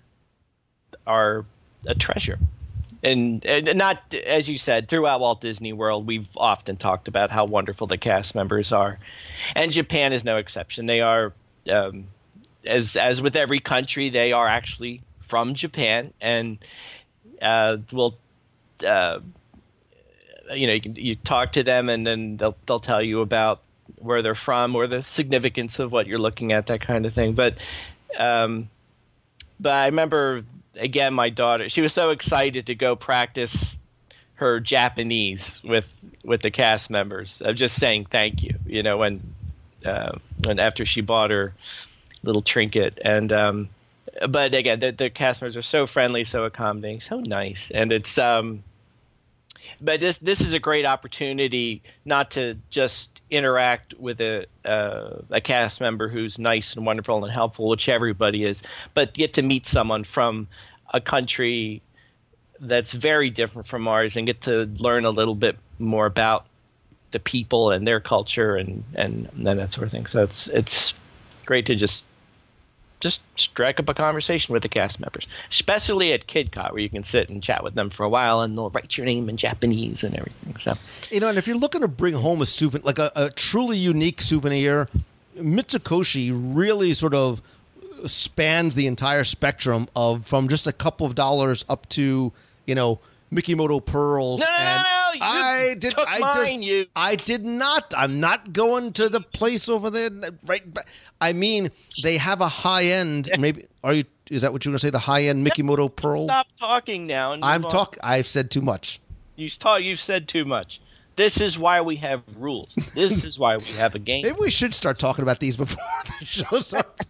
are a treasure. And, and not, as you said, throughout Walt Disney World, we've often talked about how wonderful the cast members are. And Japan is no exception. They are, um, as as with every country, they are actually from Japan. And uh, will, uh, you know, you, can, you talk to them and then they'll they'll tell you about where they're from or the significance of what you're looking at, that kind of thing. But, um, but I remember... Again, my daughter, she was so excited to go practice her Japanese with with the cast members of just saying thank you, you know, when uh, when after she bought her little trinket. And um, but again, the, the cast members are so friendly, so accommodating, so nice. And it's um, but this this is a great opportunity not to just interact with a uh, a cast member who's nice and wonderful and helpful, which everybody is, but get to meet someone from a country that's very different from ours and get to learn a little bit more about the people and their culture and and, and that sort of thing. So it's it's great to just just strike up a conversation with the cast members, especially at KidCot, where you can sit and chat with them for a while and they'll write your name in Japanese and everything. So, you know, and if you're looking to bring home a souvenir, like a, a truly unique souvenir, Mitsukoshi really sort of spans the entire spectrum of from just a couple of dollars up to, you know, Mikimoto pearls. No, no, and no, no, you I did. took I mine, just. you. I did not. I'm not going to the place over there. Right. But I mean, they have a high end. Maybe are you? Is that what you're going to say? The high end Mikimoto pearl. Stop talking now. And I'm move on. talking. I've said too much. You talk. You've said too much. This is why we have rules. This is why we have a game. Maybe we should start talking about these before the show starts.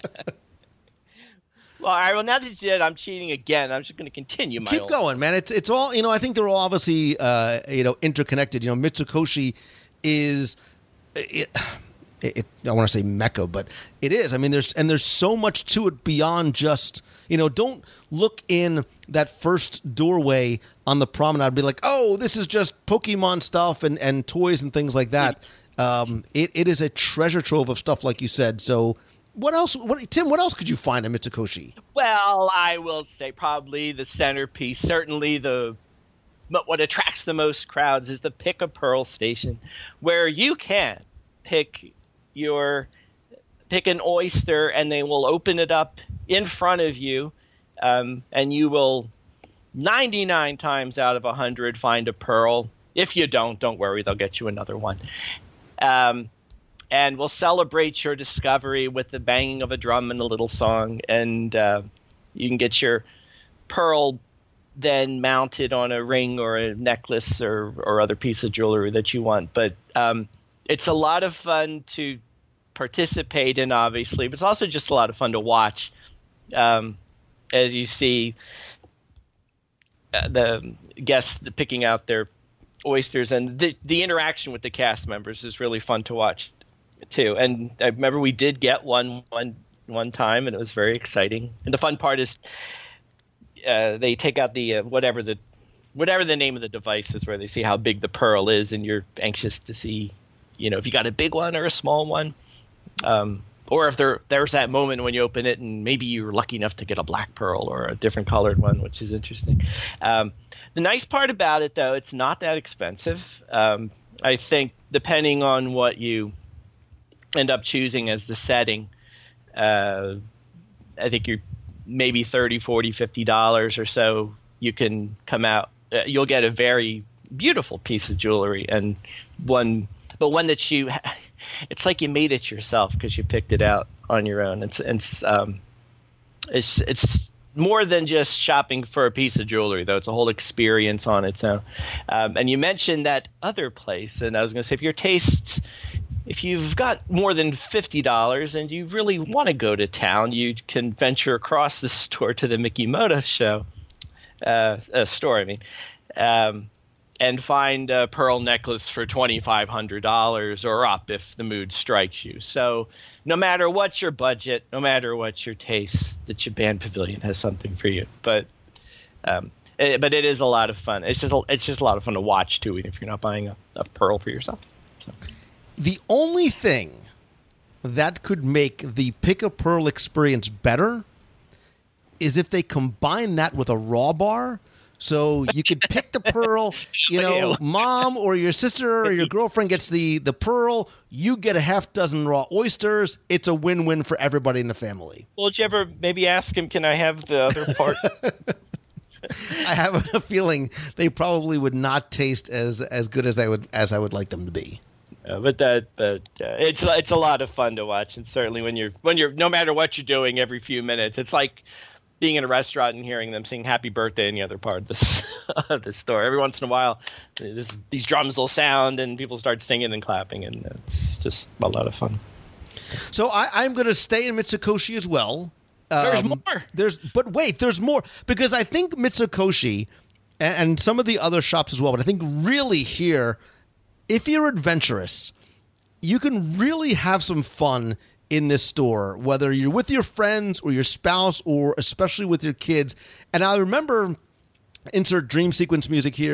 Well, all right, well, now that you did, I'm cheating again. I'm just going to continue my Keep old going, man. It's it's all, you know, I think they're all obviously, uh, you know, interconnected. You know, Mitsukoshi is, it, it, I want to say Mecca, but it is. I mean, there's, and there's so much to it beyond just, you know, don't look in that first doorway on the promenade and be like, oh, this is just Pokemon stuff and, and toys and things like that. Um, it, it is a treasure trove of stuff, like you said. So, What else, what, Tim, what else could you find at Mitsukoshi? Well, I will say probably the centerpiece, certainly the but what attracts the most crowds is the Pick a Pearl station, where you can pick your pick an oyster and they will open it up in front of you, um, and you will ninety-nine times out of one hundred find a pearl. If you don't, don't worry, they'll get you another one. Um, and we'll celebrate your discovery with the banging of a drum and a little song, and uh, you can get your pearl then mounted on a ring or a necklace or, or other piece of jewelry that you want. But um, it's a lot of fun to participate in, obviously, but it's also just a lot of fun to watch. Um, as you see uh, the guests picking out their oysters, and the, the interaction with the cast members is really fun to watch too. And I remember we did get one one one time, and it was very exciting. And the fun part is uh, they take out the uh, whatever the whatever the name of the device is, where they see how big the pearl is, and you're anxious to see, you know, if you got a big one or a small one, um, or if there there's that moment when you open it and maybe you were lucky enough to get a black pearl or a different colored one, which is interesting. Um, the nice part about it, though, it's not that expensive. Um, I think depending on what you end up choosing as the setting, uh, I think you're maybe thirty, forty, fifty dollars or so. You can come out. Uh, you'll get a very beautiful piece of jewelry, and one, but one that you it's like you made it yourself because you picked it out on your own. It's it's um, it's it's more than just shopping for a piece of jewelry, though. It's a whole experience on its own. Um, and you mentioned that other place, and I was going to say, if your taste, if you've got more than fifty dollars and you really want to go to town, you can venture across the store to the Mikimoto show uh, uh, store. I mean. Um, and find a pearl necklace for twenty-five hundred dollars or up if the mood strikes you. So no matter what your budget, no matter what your taste, the Japan Pavilion has something for you. But um, it, but it is a lot of fun. It's just a, it's just a lot of fun to watch, too, even if you're not buying a, a pearl for yourself. So. The only thing that could make the Pick a Pearl experience better is if they combine that with a raw bar. So you could pick the pearl, you know, mom or your sister or your girlfriend gets the, the pearl. You get a half dozen raw oysters. It's a win-win for everybody in the family. Well, did you ever maybe ask him, can I have the other part? I have a feeling they probably would not taste as, as good as I would as I would like them to be. Uh, but that, but uh, it's it's a lot of fun to watch, and certainly when you're when you're no matter what you're doing, every few minutes, it's like being in a restaurant and hearing them sing "Happy Birthday" in the other part of the, of the store. Every once in a while, this, these drums will sound and people start singing and clapping, and it's just a lot of fun. So I, I'm going to stay in Mitsukoshi as well. Um, there's more. There's, but wait, there's more because I think Mitsukoshi and, and some of the other shops as well. But I think really here, if you're adventurous, you can really have some fun in this store, whether you're with your friends or your spouse or especially with your kids. And I remember, insert dream sequence music here,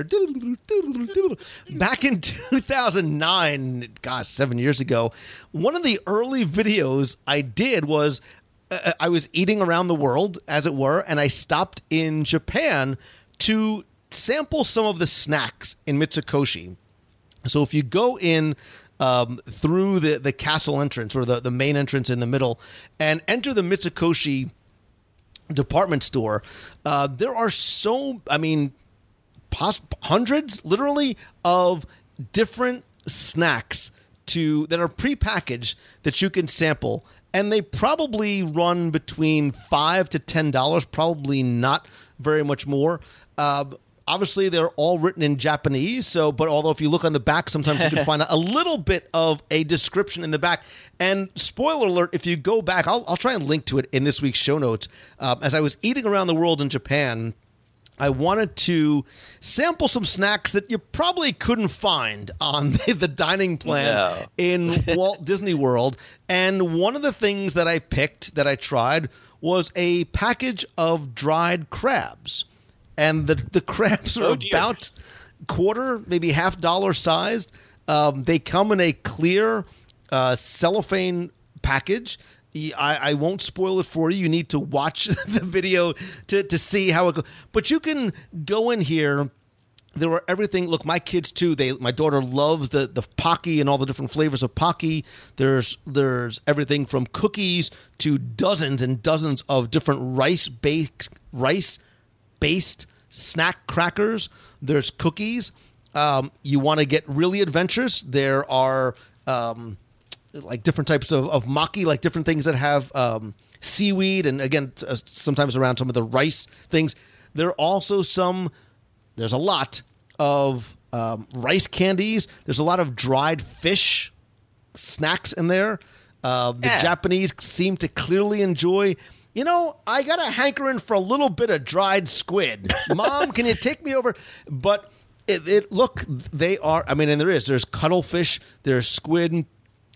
back in two thousand nine, gosh, seven years ago, one of the early videos I did was uh, I was eating around the world, as it were, and I stopped in Japan to sample some of the snacks in Mitsukoshi. So if you go in Um, through the, the castle entrance or the, the main entrance in the middle and enter the Mitsukoshi department store, uh, there are so, I mean, pos- hundreds, literally, of different snacks to that are prepackaged that you can sample. And they probably run between five to ten dollars, probably not very much more. Uh, Obviously, they're all written in Japanese, so but although if you look on the back, sometimes you can find a little bit of a description in the back. And spoiler alert, if you go back, I'll, I'll try and link to it in this week's show notes. Uh, as I was eating around the world in Japan, I wanted to sample some snacks that you probably couldn't find on the, the dining plan no. in Walt Disney World. And one of the things that I picked, that I tried, was a package of dried crabs. And the the crabs are oh, about quarter, maybe half dollar sized. Um, they come in a clear uh, cellophane package. I, I won't spoil it for you. You need to watch the video to, to see how it goes. But you can go in here. There are everything. Look, my kids too. They my daughter loves the the Pocky and all the different flavors of Pocky. There's there's everything from cookies to dozens and dozens of different rice baked rice. based snack crackers. There's cookies. Um, you want to get really adventurous. There are um, like different types of, of maki, like different things that have um, seaweed and again, uh, sometimes around some of the rice things. There are also some, there's a lot of um, rice candies. There's a lot of dried fish snacks in there. Uh, the yeah. Japanese seem to clearly enjoy. You know, I got a hankering for a little bit of dried squid. Mom, can you take me over? But it, it look, they are, I mean, and there is, there's cuttlefish, there's squid.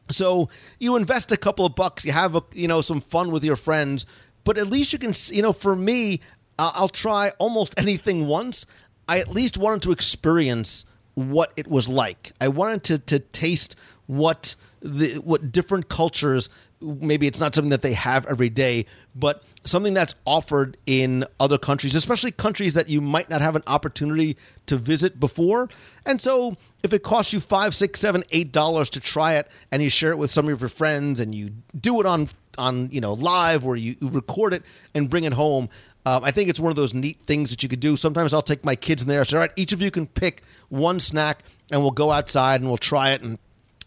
So you invest a couple of bucks, you have, a, you know, some fun with your friends, but at least you can, you know, for me, uh, I'll try almost anything once. I at least wanted to experience what it was like. I wanted to, to taste what the, what different cultures, maybe it's not something that they have every day, but something that's offered in other countries, especially countries that you might not have an opportunity to visit before. And so if it costs you five, six, seven, eight dollars to try it and you share it with some of your friends and you do it on, on you know, live or you record it and bring it home, um, I think it's one of those neat things that you could do. Sometimes I'll take my kids in there and say, all right, each of you can pick one snack and we'll go outside and we'll try it and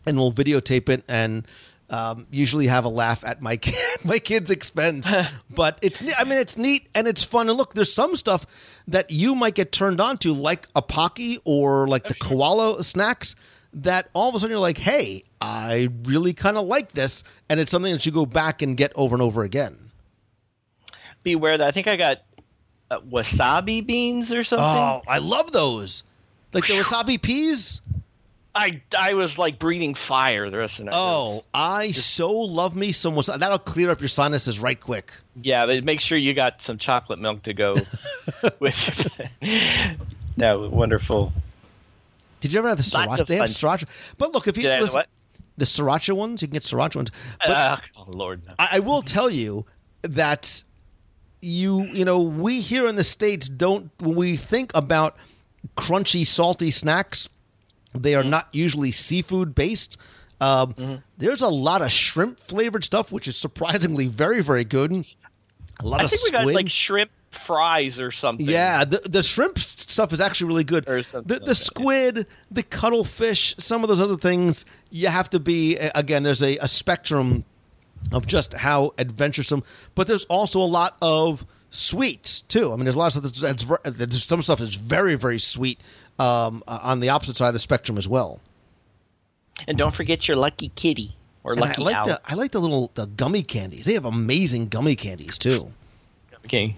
and we'll videotape it and um, usually have a laugh at my kid, my kids' expense. But it's, ne- I mean, it's neat and it's fun. And look, there's some stuff that you might get turned on to, like a Pocky or like the koala snacks, that all of a sudden you're like, hey, I really kind of like this. And it's something that you go back and get over and over again. Beware that I think I got uh, wasabi beans or something. Oh, I love those. Like the wasabi peas. I, I was like breathing fire the rest of the night. Oh, I so love me some wasabi. That'll clear up your sinuses right quick. Yeah, but make sure you got some chocolate milk to go with your No, wonderful. Did you ever have the Lots sriracha? of They have fun. sriracha. But look, if you Did I have listen, what? the sriracha ones, you can get sriracha ones. But Uh, oh, Lord, no. I, I will tell you that you, you know, we here in the States don't, when we think about crunchy, salty snacks, they are mm. not usually seafood based. Um, mm-hmm. There's a lot of shrimp flavored stuff, which is surprisingly very, very good. A lot I of think squid. we got like shrimp fries or something. Yeah, the the shrimp stuff is actually really good. Or the like the squid, that, yeah. the cuttlefish, some of those other things, you have to be, again, there's a, a spectrum of just how adventuresome, but there's also a lot of sweets too. I mean, there's a lot of stuff that's, that's there's some stuff that's very, very sweet um, on the opposite side of the spectrum as well. And don't forget your Lucky Kitty or and Lucky I like Owl. the I like the little the gummy candies. They have amazing gummy candies too. Okay,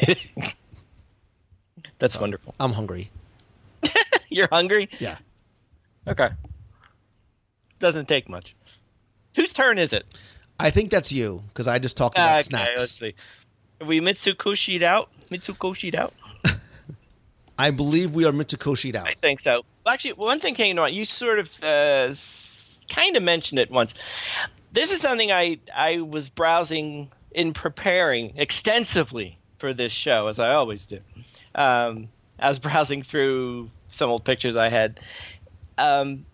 that's so, wonderful. I'm hungry. You're hungry? Yeah. Okay. Doesn't take much. Whose turn is it? I think that's you because I just talked about okay, snacks. Let's see. Have we Mitsukoshi'd out? Mitsukoshi'd out? I believe we are Mitsukoshi'd out. I think so. Well, actually, one thing came to mind. You sort of uh, kind of mentioned it once. This is something I, I was browsing in preparing extensively for this show, as I always do. Um, I was browsing through some old pictures I had. Um,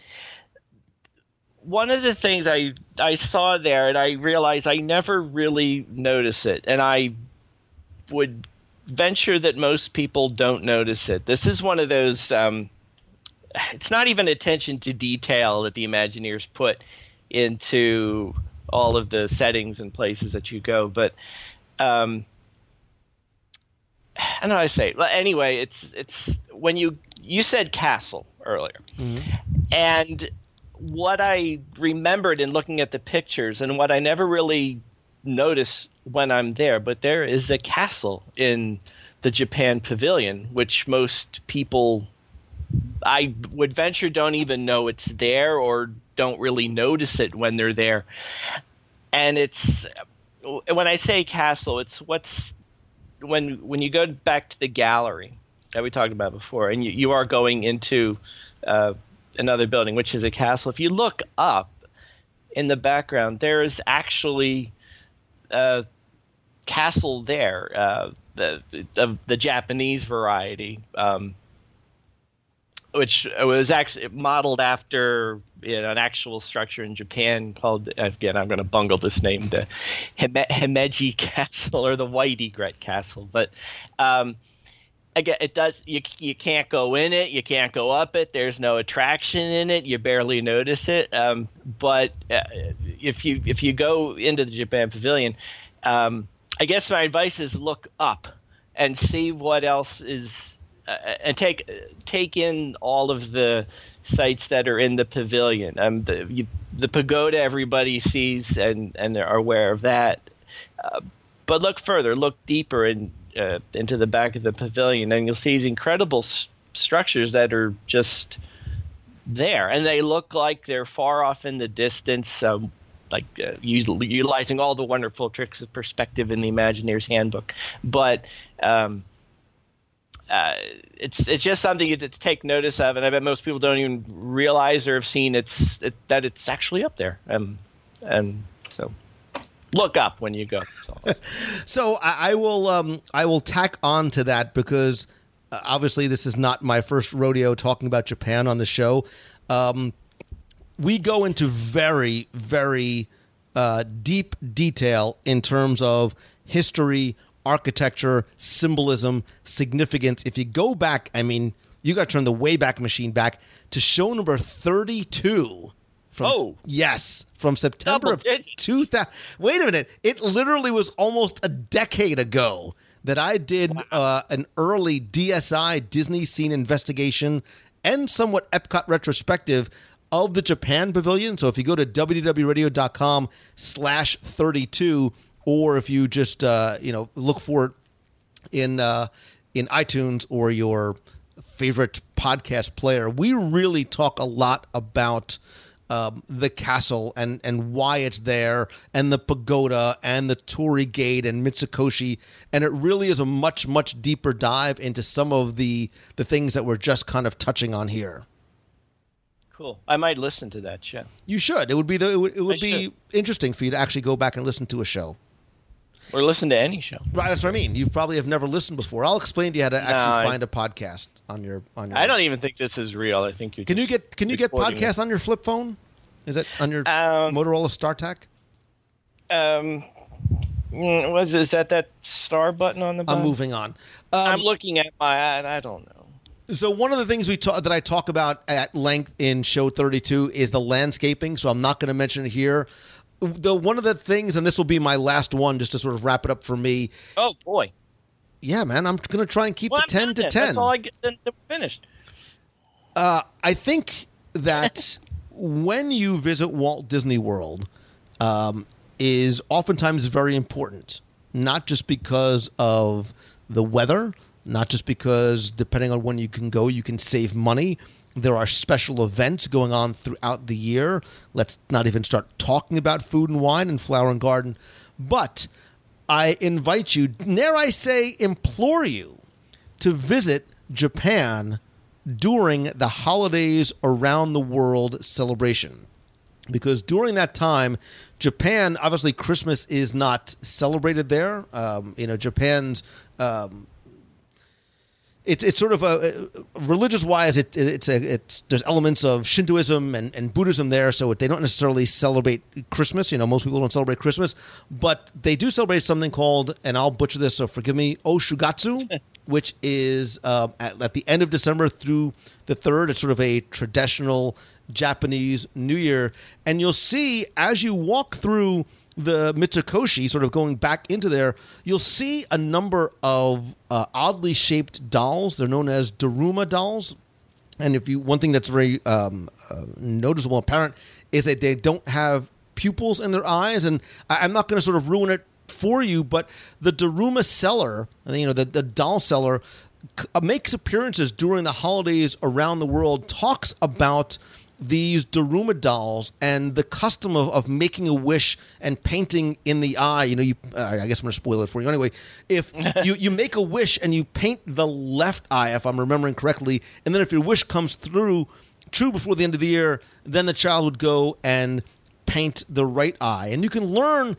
one of the things I I saw there, and I realized I never really notice it, and I would venture that most people don't notice it. This is one of those, um, it's not even attention to detail that the Imagineers put into all of the settings and places that you go, but um, I don't know how to say it. Well, anyway, it's it's when you you said castle earlier, mm-hmm. and what I remembered in looking at the pictures, and what I never really notice when I'm there, but there is a castle in the Japan Pavilion, which most people, I would venture, don't even know it's there or don't really notice it when they're there. And it's, when I say castle, it's what's, when when you go back to the gallery that we talked about before, and you, you are going into uh, another building, which is a castle. If you look up in the background, there is actually a castle there, uh, the, the the Japanese variety, um, which was actually modeled after, you know, an actual structure in Japan called, again, I'm going to bungle this name, the Hime, Himeji Castle or the White Egret Castle. But um, again, it does. You you can't go in it. You can't go up it. There's no attraction in it. You barely notice it. Um, but uh, if you if you go into the Japan Pavilion, um, I guess my advice is look up and see what else is, uh, and take take in all of the sites that are in the pavilion. Um, the you, the pagoda everybody sees and and are aware of that. Uh, but look further, look deeper in. Uh, into the back of the pavilion, and you'll see these incredible s- structures that are just there, and they look like they're far off in the distance, um, like uh, usually utilizing all the wonderful tricks of perspective in the Imagineer's Handbook. But um, uh, it's it's just something you to take notice of, and I bet most people don't even realize or have seen it's it, that it's actually up there. Um, and so. Look up when you go. So, so I, I will um, I will tack on to that because uh, obviously this is not my first rodeo talking about Japan on the show. Um, we go into very, very uh, deep detail in terms of history, architecture, symbolism, significance. If you go back, I mean, you got to turn the Wayback Machine back to show number thirty-two From, oh. Yes. From September Double of digits. two thousand. Wait a minute. It literally was almost a decade ago that I did wow. uh, an early D S I Disney Scene investigation and somewhat Epcot retrospective of the Japan Pavilion. So if you go to w w w radio dot com slash thirty-two, or if you just uh, you know look for it in uh, in iTunes or your favorite podcast player, we really talk a lot about um, the castle and, and why it's there, and the pagoda and the Torii Gate and Mitsukoshi, and it really is a much, much deeper dive into some of the the things that we're just kind of touching on here. Cool. I might listen to that show. You should. It would be the, it would, it would I be should. interesting for you to actually go back and listen to a show. Or listen to any show. Right, that's what I mean. You probably have never listened before. I'll explain to you how to actually No, I- find a podcast on your on your I don't even think this is real. I think you're Can you just get can you get exploiting podcasts on your flip phone? Is it on your Um, Motorola StarTAC? it. Um, mm, was is that that star button on the bottom? I'm moving on. Um, I'm looking at my. I, I don't know. So one of the things we talk, that I talk about at length in show thirty-two is the landscaping. So I'm not going to mention it here. The one of the things, and this will be my last one, just to sort of wrap it up for me. Oh boy. Yeah, man, I'm going to try and keep Well, it I'm ten done to then. ten. That's all I get. Then to finished. Uh, I think that when you visit Walt Disney World, um, is oftentimes very important, not just because of the weather, not just because depending on when you can go, you can save money. There are special events going on throughout the year. Let's not even start talking about Food and Wine and Flower and Garden. But I invite you, dare I say, implore you to visit Japan during the holidays around the world celebration. Because during that time, Japan, obviously Christmas is not celebrated there. Um, you know, Japan's... Um, It's it's sort of a religious wise. It it's a it's there's elements of Shintoism and, and Buddhism there, so they don't necessarily celebrate Christmas. You know, most people don't celebrate Christmas, but they do celebrate something called, and I'll butcher this, so forgive me, Oshugatsu, which is uh, at, at the end of December through the third. It's sort of a traditional Japanese New Year, and you'll see as you walk through the Mitsukoshi, sort of going back into there, you'll see a number of uh, oddly shaped dolls. They're known as Daruma dolls. And if you, one thing that's very um, uh, noticeable, apparent, is that they don't have pupils in their eyes. And I, I'm not going to sort of ruin it for you, but the Daruma seller, you know, the, the doll seller, c- makes appearances during the holidays around the world, talks about these Daruma dolls and the custom of, of making a wish and painting in the eye. You know, you uh, I guess I'm going to spoil it for you. Anyway, if you, you make a wish and you paint the left eye, if I'm remembering correctly, and then if your wish comes through true before the end of the year, then the child would go and paint the right eye. And you can learn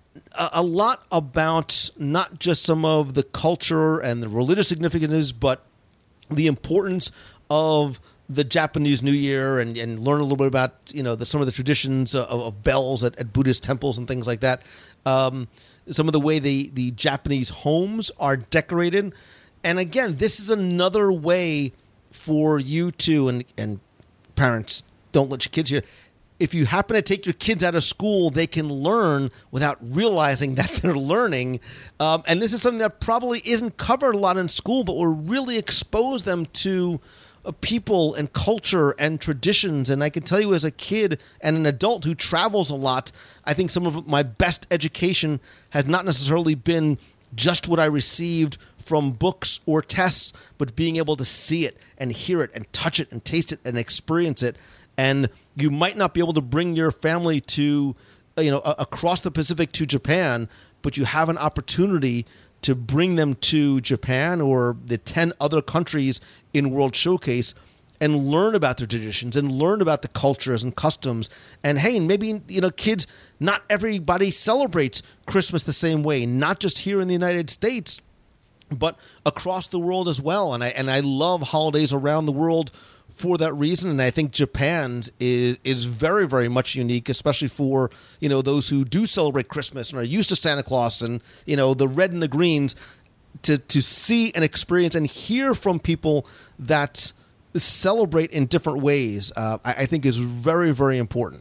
a, a lot about not just some of the culture and the religious significances, but the importance of the Japanese New Year, and, and learn a little bit about, you know, the, some of the traditions of, of bells at, at Buddhist temples and things like that. Um, some of the way the, the Japanese homes are decorated. And again, this is another way for you to, and, and parents, don't let your kids here. If you happen to take your kids out of school, they can learn without realizing that they're learning. Um, and this is something that probably isn't covered a lot in school, but will really expose them to people and culture and traditions. And I can tell you, as a kid and an adult who travels a lot, I think some of my best education has not necessarily been just what I received from books or tests, but being able to see it and hear it and touch it and taste it and experience it. And you might not be able to bring your family to, you know, across the Pacific to Japan, but you have an opportunity to bring them to Japan or the ten other countries in World Showcase and learn about their traditions and learn about the cultures and customs. And hey, maybe, you know, kids, not everybody celebrates Christmas the same way, not just here in the United States, but across the world as well. And I and I love holidays around the world for that reason. And I think Japan's is is very, very much unique, especially for, you know, those who do celebrate Christmas and are used to Santa Claus and, you know, the red and the greens, to to see and experience and hear from people that celebrate in different ways, uh, I, I think is very, very important.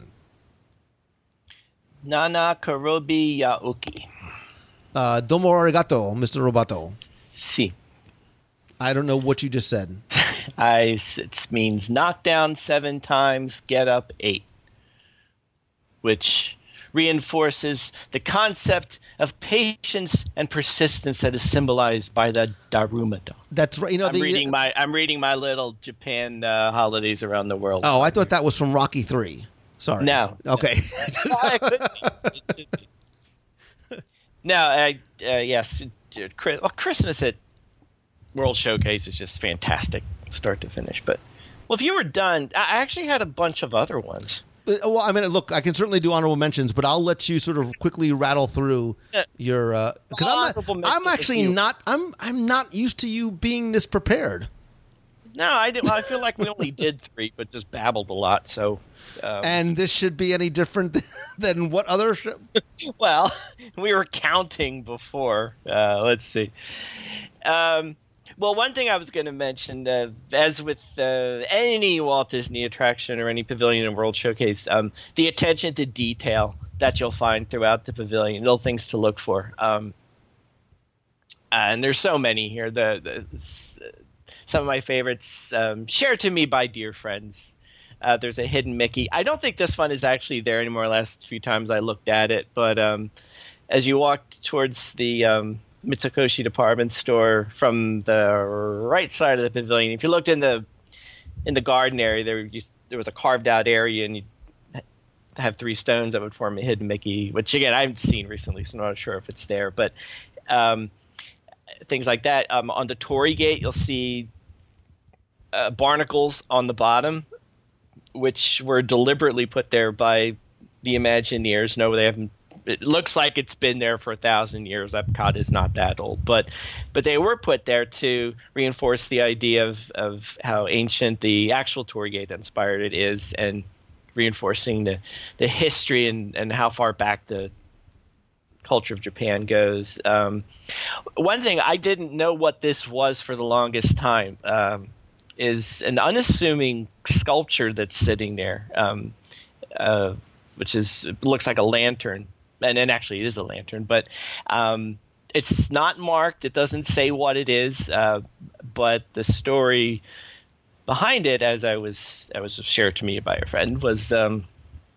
Nana Karobi Yaoki. Uh, domo arigato, Mister Roboto. Si. I don't know what you just said. I, it means knock down seven times, get up eight, which reinforces the concept of patience and persistence that is symbolized by the Darumada. That's right. You know, I'm the, reading my I'm reading my little Japan uh, holidays around the world. Oh, I thought that was from Rocky three. Sorry. No. Okay. No, it could be. It could be. No, I, uh, yes, well, Christmas at World Showcase is just fantastic, start to finish. But well, if you were done, I actually had a bunch of other ones. Well, I mean, look, I can certainly do honorable mentions, but I'll let you sort of quickly rattle through your because uh, I'm not, I'm actually not I'm I'm not used to you being this prepared. No, I did. Well, I feel like we only did three, but just babbled a lot. So, um, and this should be any different than what other? Sh- well, we were counting before. Uh, let's see. Um, Well, one thing I was going to mention, uh, as with uh, any Walt Disney attraction or any pavilion and World Showcase, um, the attention to detail that you'll find throughout the pavilion, little things to look for. Um, and there's so many here. The, the some of my favorites, um, Share to Me by Dear Friends. Uh, there's a hidden Mickey. I don't think this one is actually there anymore. The last few times I looked at it, but um, as you walked towards the um, Mitsukoshi department store from the right side of the pavilion, if you looked in the in the garden area, there used, there was a carved out area, and you have three stones that would form a hidden Mickey, which again I haven't seen recently, so I'm not sure if it's there. But um, things like that. Um, on the Torii Gate, you'll see uh, barnacles on the bottom, which were deliberately put there by the Imagineers. No, they haven't. It looks like it's been there for a thousand years. Epcot is not that old, but but they were put there to reinforce the idea of, of how ancient the actual Torii Gate inspired it is, and reinforcing the, the history and, and how far back the culture of Japan goes. Um, one thing I didn't know what this was for the longest time um, is an unassuming sculpture that's sitting there, um, uh, which is looks like a lantern. And then actually it is a lantern, but um, it's not marked. It doesn't say what it is, uh, but the story behind it, as I was, I was shared to me by a friend, was um,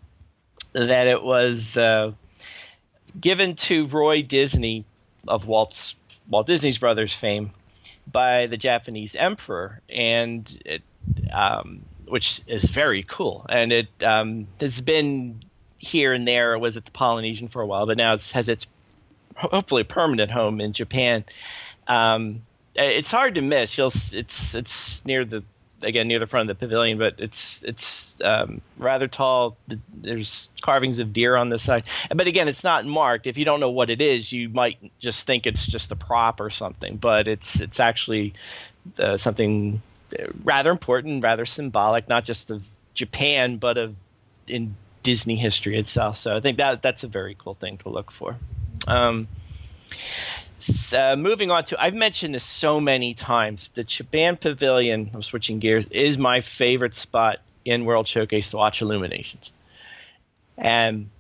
that it was uh, given to Roy Disney of Walt's Walt Disney's Brothers fame by the Japanese emperor, and it, um, which is very cool. And it um, has been here and there. It was at the Polynesian for a while, but now it has its hopefully permanent home in Japan. Um, it's hard to miss. You'll, it's it's near the again near the front of the pavilion, but it's it's um, rather tall. There's carvings of deer on the side, but again, it's not marked. If you don't know what it is, you might just think it's just a prop or something, but it's it's actually uh, something rather important, rather symbolic, not just of Japan, but of in Disney history itself. So I think that that's a very cool thing to look for. Um, so moving on to, I've mentioned this so many times, the Japan Pavilion, I'm switching gears, is my favorite spot in World Showcase to watch Illuminations. And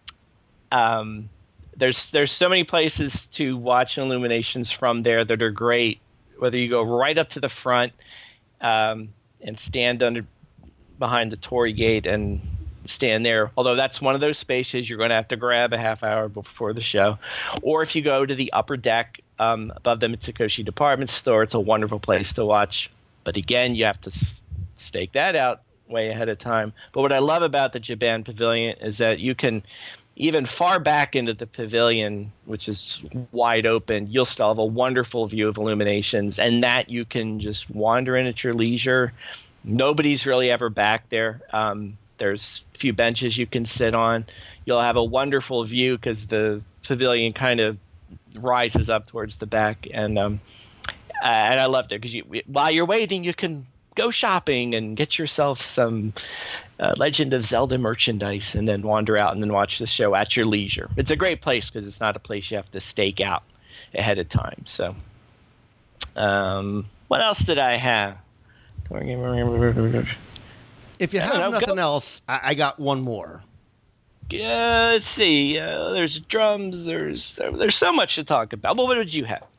um, there's there's so many places to watch Illuminations from there that are great, whether you go right up to the front um, and stand under behind the Torii Gate and stand there, although that's one of those spaces you're going to have to grab a half hour before the show. Or if you go to the upper deck um, above the Mitsukoshi department store, it's a wonderful place to watch. But again, you have to s- stake that out way ahead of time. But what I love about the Japan Pavilion is that you can, even far back into the pavilion, which is wide open, you'll still have a wonderful view of Illuminations, and that you can just wander in at your leisure. Nobody's really ever back there. Um, There's a few benches you can sit on. You'll have a wonderful view because the pavilion kind of rises up towards the back, and um, and I loved it because you, while you're waiting, you can go shopping and get yourself some uh, Legend of Zelda merchandise, and then wander out and then watch the show at your leisure. It's a great place because it's not a place you have to stake out ahead of time. So, um, what else did I have? If you I have don't know, nothing go- else, I, I got one more. Uh, let's see. Uh, there's drums. There's there's so much to talk about. Well, what did you have?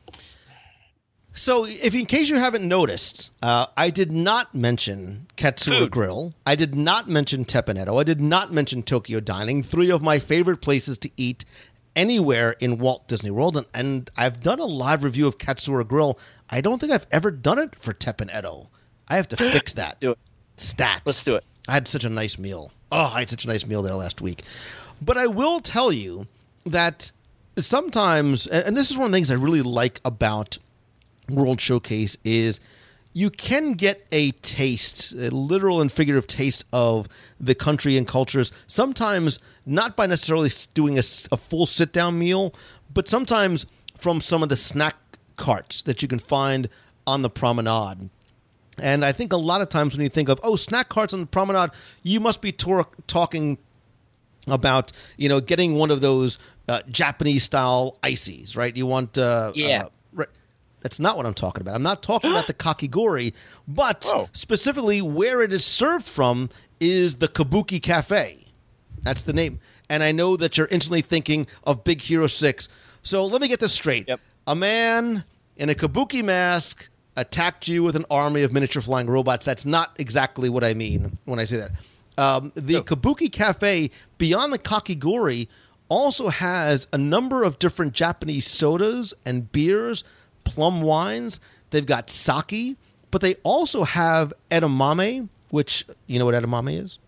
So, if in case you haven't noticed, uh, I did not mention Katsura Food. Grill. I did not mention Teppan Edo. I did not mention Tokyo Dining, three of my favorite places to eat anywhere in Walt Disney World. And, and I've done a live review of Katsura Grill. I don't think I've ever done it for Teppan Edo. I have to fix that. Do it. Stat. Let's do it. I had such a nice meal. Oh, I had such a nice meal there last week. But I will tell you that sometimes, and this is one of the things I really like about World Showcase, is you can get a taste, a literal and figurative taste of the country and cultures, sometimes not by necessarily doing a, a full sit-down meal, but sometimes from some of the snack carts that you can find on the promenade. And I think a lot of times when you think of, oh, snack carts on the promenade, you must be tor- talking about, you know, getting one of those uh, Japanese-style ices, right? You want... Uh, Yeah. Uh, right. That's not what I'm talking about. I'm not talking about the kakigori, but Whoa. specifically where it is served from is the Kabuki Cafe. That's the name. And I know that you're instantly thinking of Big Hero six. So let me get this straight. Yep. A man in a Kabuki mask attacked you with an army of miniature flying robots. That's not exactly what I mean when I say that. Um, the No. Kabuki Cafe, beyond the kakigori, also has a number of different Japanese sodas and beers, plum wines. They've got sake, but they also have edamame, which, you know what edamame is?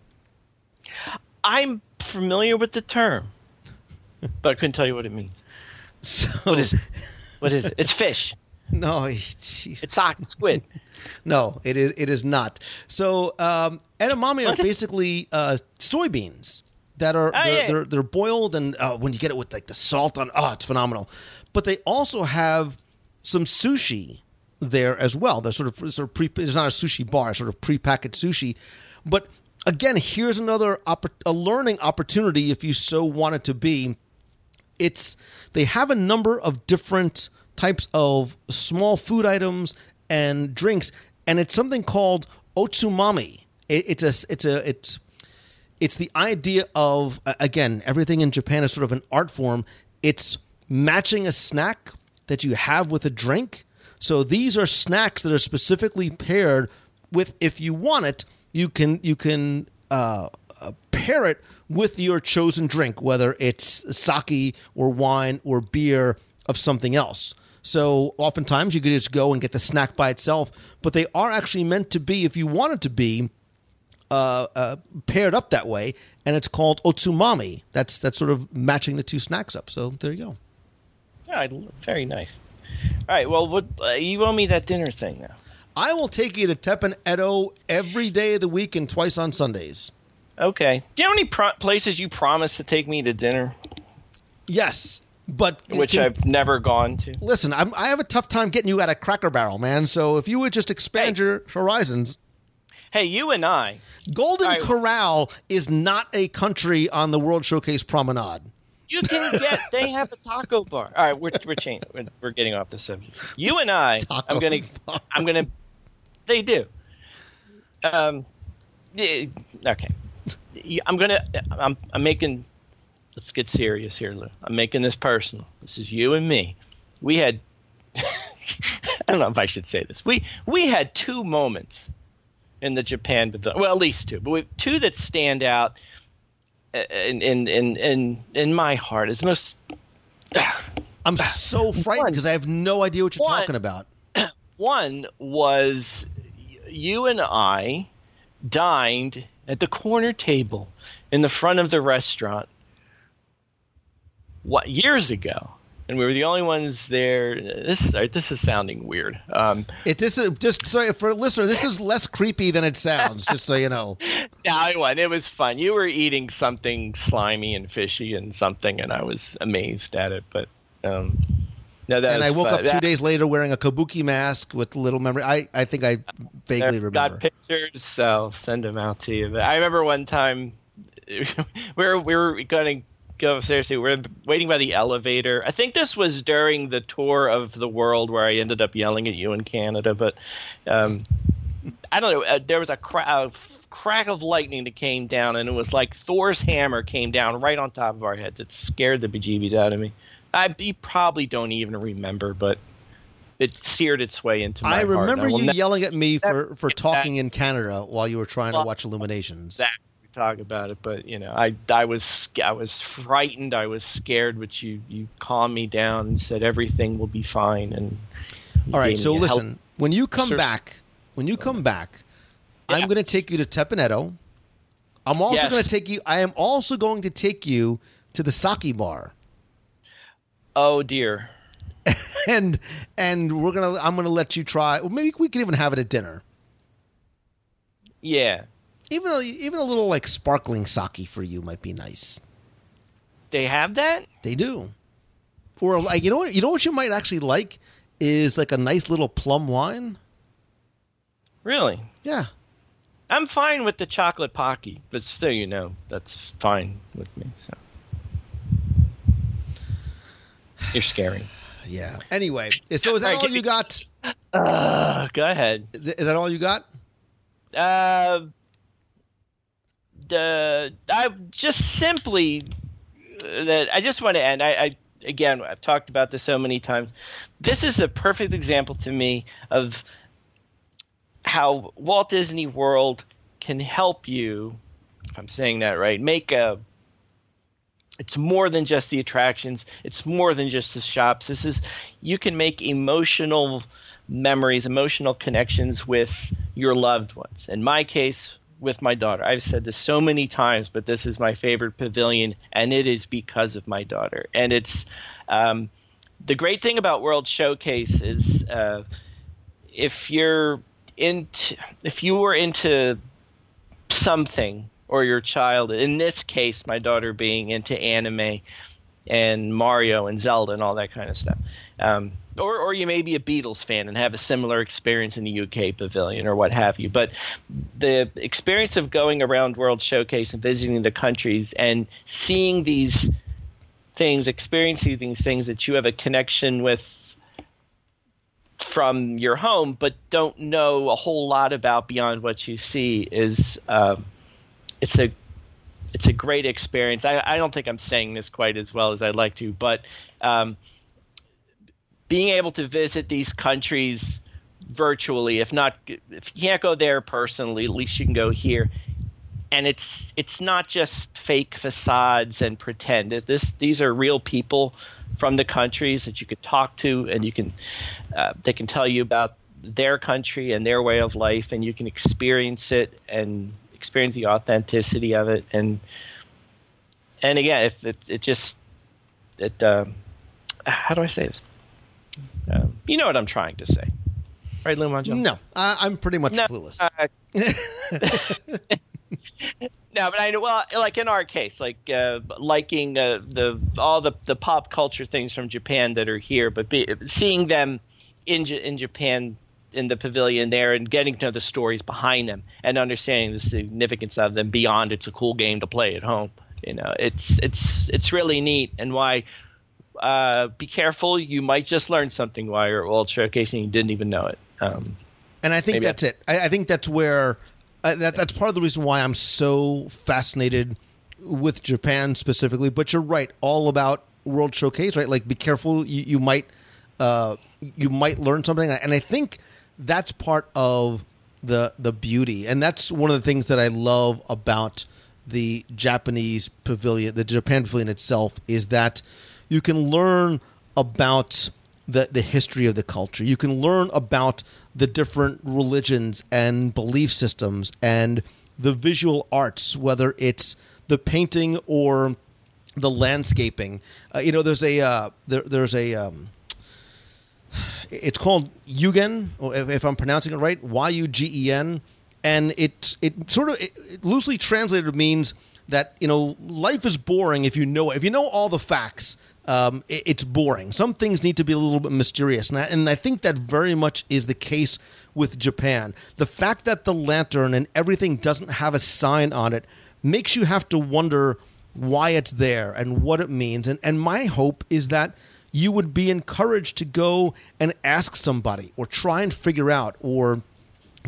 I'm familiar with the term, but I couldn't tell you what it means. So, What is it? What is it? It's fish. No, It's sock squid. no, it is it is not. So um, edamame are What? basically uh, soybeans that are Oh, they're, yeah. they're they're boiled, and uh, when you get it with like the salt on, oh, it's phenomenal. But they also have some sushi there as well. They're sort of sort of pre. It's not a sushi bar, sort of prepackaged sushi. But again, here's another oppor- a learning opportunity if you so want it to be. It's they have a number of different types of small food items and drinks, and it's something called otsumami. It, it's a it's a it's it's the idea of uh, again, everything in Japan is sort of an art form. It's matching a snack that you have with a drink. So these are snacks that are specifically paired with, if you want it, you can you can uh, uh, pair it with your chosen drink, whether it's sake or wine or beer of something else. So oftentimes you could just go and get the snack by itself, but they are actually meant to be, if you want it to be, uh, uh, paired up that way, and it's called otsumami. That's that's sort of matching the two snacks up. So there you go. Yeah, very nice. All right, well, what, uh, you owe me that dinner thing now. I will take you to Teppan Edo every day of the week and twice on Sundays. Okay. Do you have any pro- places you promised to take me to dinner, Yes, but which can- I've never gone to? listen. I'm, I have a tough time getting you out of Cracker Barrel, man. So if you would just expand Hey. your horizons. Hey, you and I. Golden All right. Corral is not a country on the World Showcase Promenade. You can get. They have a taco bar. All right, we're we're changing. We're, we're getting off the subject. You and I. Taco I'm gonna. bar. I'm gonna. They do. Um. yeah, Okay. Yeah, I'm gonna. I'm. I'm making. Let's get serious here, Lou. I'm making this personal. This is you and me. We had. I don't know if I should say this. We we had two moments in the Japan Pavilion. Well, at least two, but we two that stand out in in in in, in my heart. It's most. I'm so frightened One. because I have no idea what you're One. talking about. One was you and I dined at the corner table in the front of the restaurant. What, years ago, and we were the only ones there. This is this is sounding weird. Um, It this is just so for a listener, this is less creepy than it sounds. Just so you know. no, it wasn't. It was fun. You were eating something slimy and fishy and something, and I was amazed at it. But um, no, that And was I woke fun. up two That- dawe later wearing a kabuki mask with little memory. I, I think I vaguely I've remember. got pictures, so I'll send them out to you. But I remember one time we were we were going to go seriously. We we're waiting by the elevator. I think this was during the tour of the world where I ended up yelling at you in Canada. But um, I don't know. Uh, there was a, cra- a crack of lightning that came down, and it was like Thor's hammer came down right on top of our heads. It scared the bejeebies out of me. I you probably don't even remember, but it seared its way into my I heart. remember I will you never yelling at me for, for talking in Canada while you were trying to watch Illuminations. That we talk about it, but you know, I I was I was frightened. I was scared, but you you calmed me down and said everything will be fine. And all right, gave so me a listen, help- when you come Sure. back, when you come back, Yeah. I'm going to take you to Tepaneto. I'm also Yes. going to take you. I am also going to take you to the sake bar. Oh dear. and and we're gonna I'm gonna let you try. Or maybe we can even have it at dinner. Yeah. Even a, even a little like sparkling sake for you might be nice. They have that? They do. Or like you know what you know what you might actually like is like a nice little plum wine. Really? Yeah. I'm fine with the chocolate pocky, but still, you know, that's fine with me. So you're scary. Yeah. Anyway, so is that All right, all give you me- got? Uh, go ahead. Is is that all you got? Uh, the I just simply uh, that I just want to end. I, I again, I've talked about this so many times. This is a perfect example to me of how Walt Disney World can help you. If I'm saying that right, make a. It's more than just the attractions. It's more than just the shops. This is you can make emotional memories, emotional connections with your loved ones. In my case, with my daughter. I've said this so many times, but this is my favorite pavilion, and it is because of my daughter. And it's um, the great thing about World Showcase is uh, if you're into, if you were into something. Or your child, in this case, my daughter being into anime and Mario and Zelda and all that kind of stuff. Um, or, or you may be a Beatles fan and have a similar experience in the U K pavilion or what have you. But the experience of going around World Showcase and visiting the countries and seeing these things, experiencing these things that you have a connection with from your home but don't know a whole lot about beyond what you see is um, – It's a it's a great experience. I, I don't think I'm saying this quite as well as I'd like to, but um, being able to visit these countries virtually, if not if you can't go there personally, at least you can go here. And it's it's not just fake facades and pretend. This these are real people from the countries that you could talk to, and you can uh, they can tell you about their country and their way of life, and you can experience it and experience the authenticity of it. And and again, if it, it just it um, how do I say this? Um, you know what I'm trying to say, right, Lou Monjo? No, I, I'm pretty much No, clueless. uh, no, but I know. Well, like in our case, like uh, liking uh, the all the, the pop culture things from Japan that are here, but be, seeing them in J- in Japan in the pavilion there and getting to know the stories behind them and understanding the significance of them beyond it's a cool game to play at home. You know, it's it's it's really neat. And why uh, be careful, you might just learn something while you're at World Showcase and you didn't even know it. Um, and I think maybe that's it. I, I think that's where uh, that that's part of the reason why I'm so fascinated with Japan specifically. But you're right, all about World Showcase, right? Like, be careful, you, you might uh, you might learn something, and I think that's part of the the beauty, and that's one of the things that I love about the Japanese pavilion, the Japan pavilion itself, is that you can learn about the the history of the culture. You can learn about the different religions and belief systems and the visual arts, whether it's the painting or the landscaping. Uh, you know, there's a uh, there, there's a um, it's called Yugen, or if, if I'm pronouncing it right, Y U G E N, and it it sort of it, it loosely translated means that, you know, life is boring if you know if you know all the facts. Um, it, it's boring. Some things need to be a little bit mysterious, and I, and I think that very much is the case with Japan. The fact that the lantern and everything doesn't have a sign on it makes you have to wonder why it's there and what it means. And and my hope is that you would be encouraged to go and ask somebody or try and figure out or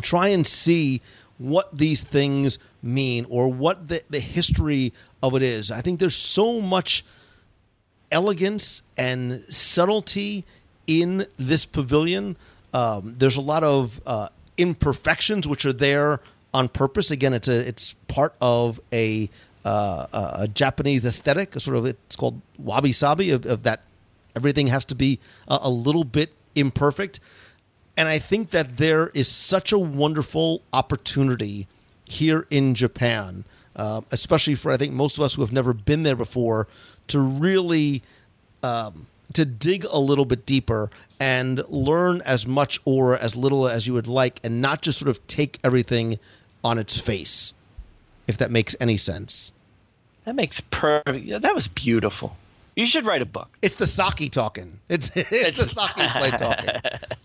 try and see what these things mean or what the, the history of it is. I think there's so much elegance and subtlety in this pavilion. Um, there's a lot of uh, imperfections which are there on purpose. Again, it's a it's part of a uh, a Japanese aesthetic. A sort of it's called wabi sabi of, of that everything has to be a, a little bit imperfect. And I think that there is such a wonderful opportunity here in Japan, uh, especially for I think most of us who have never been there before, to really um, to dig a little bit deeper and learn as much or as little as you would like, and not just sort of take everything on its face, if that makes any sense. That makes perfect. Yeah, that was beautiful. You should write a book. It's the sake talking. It's it's the sake play talking.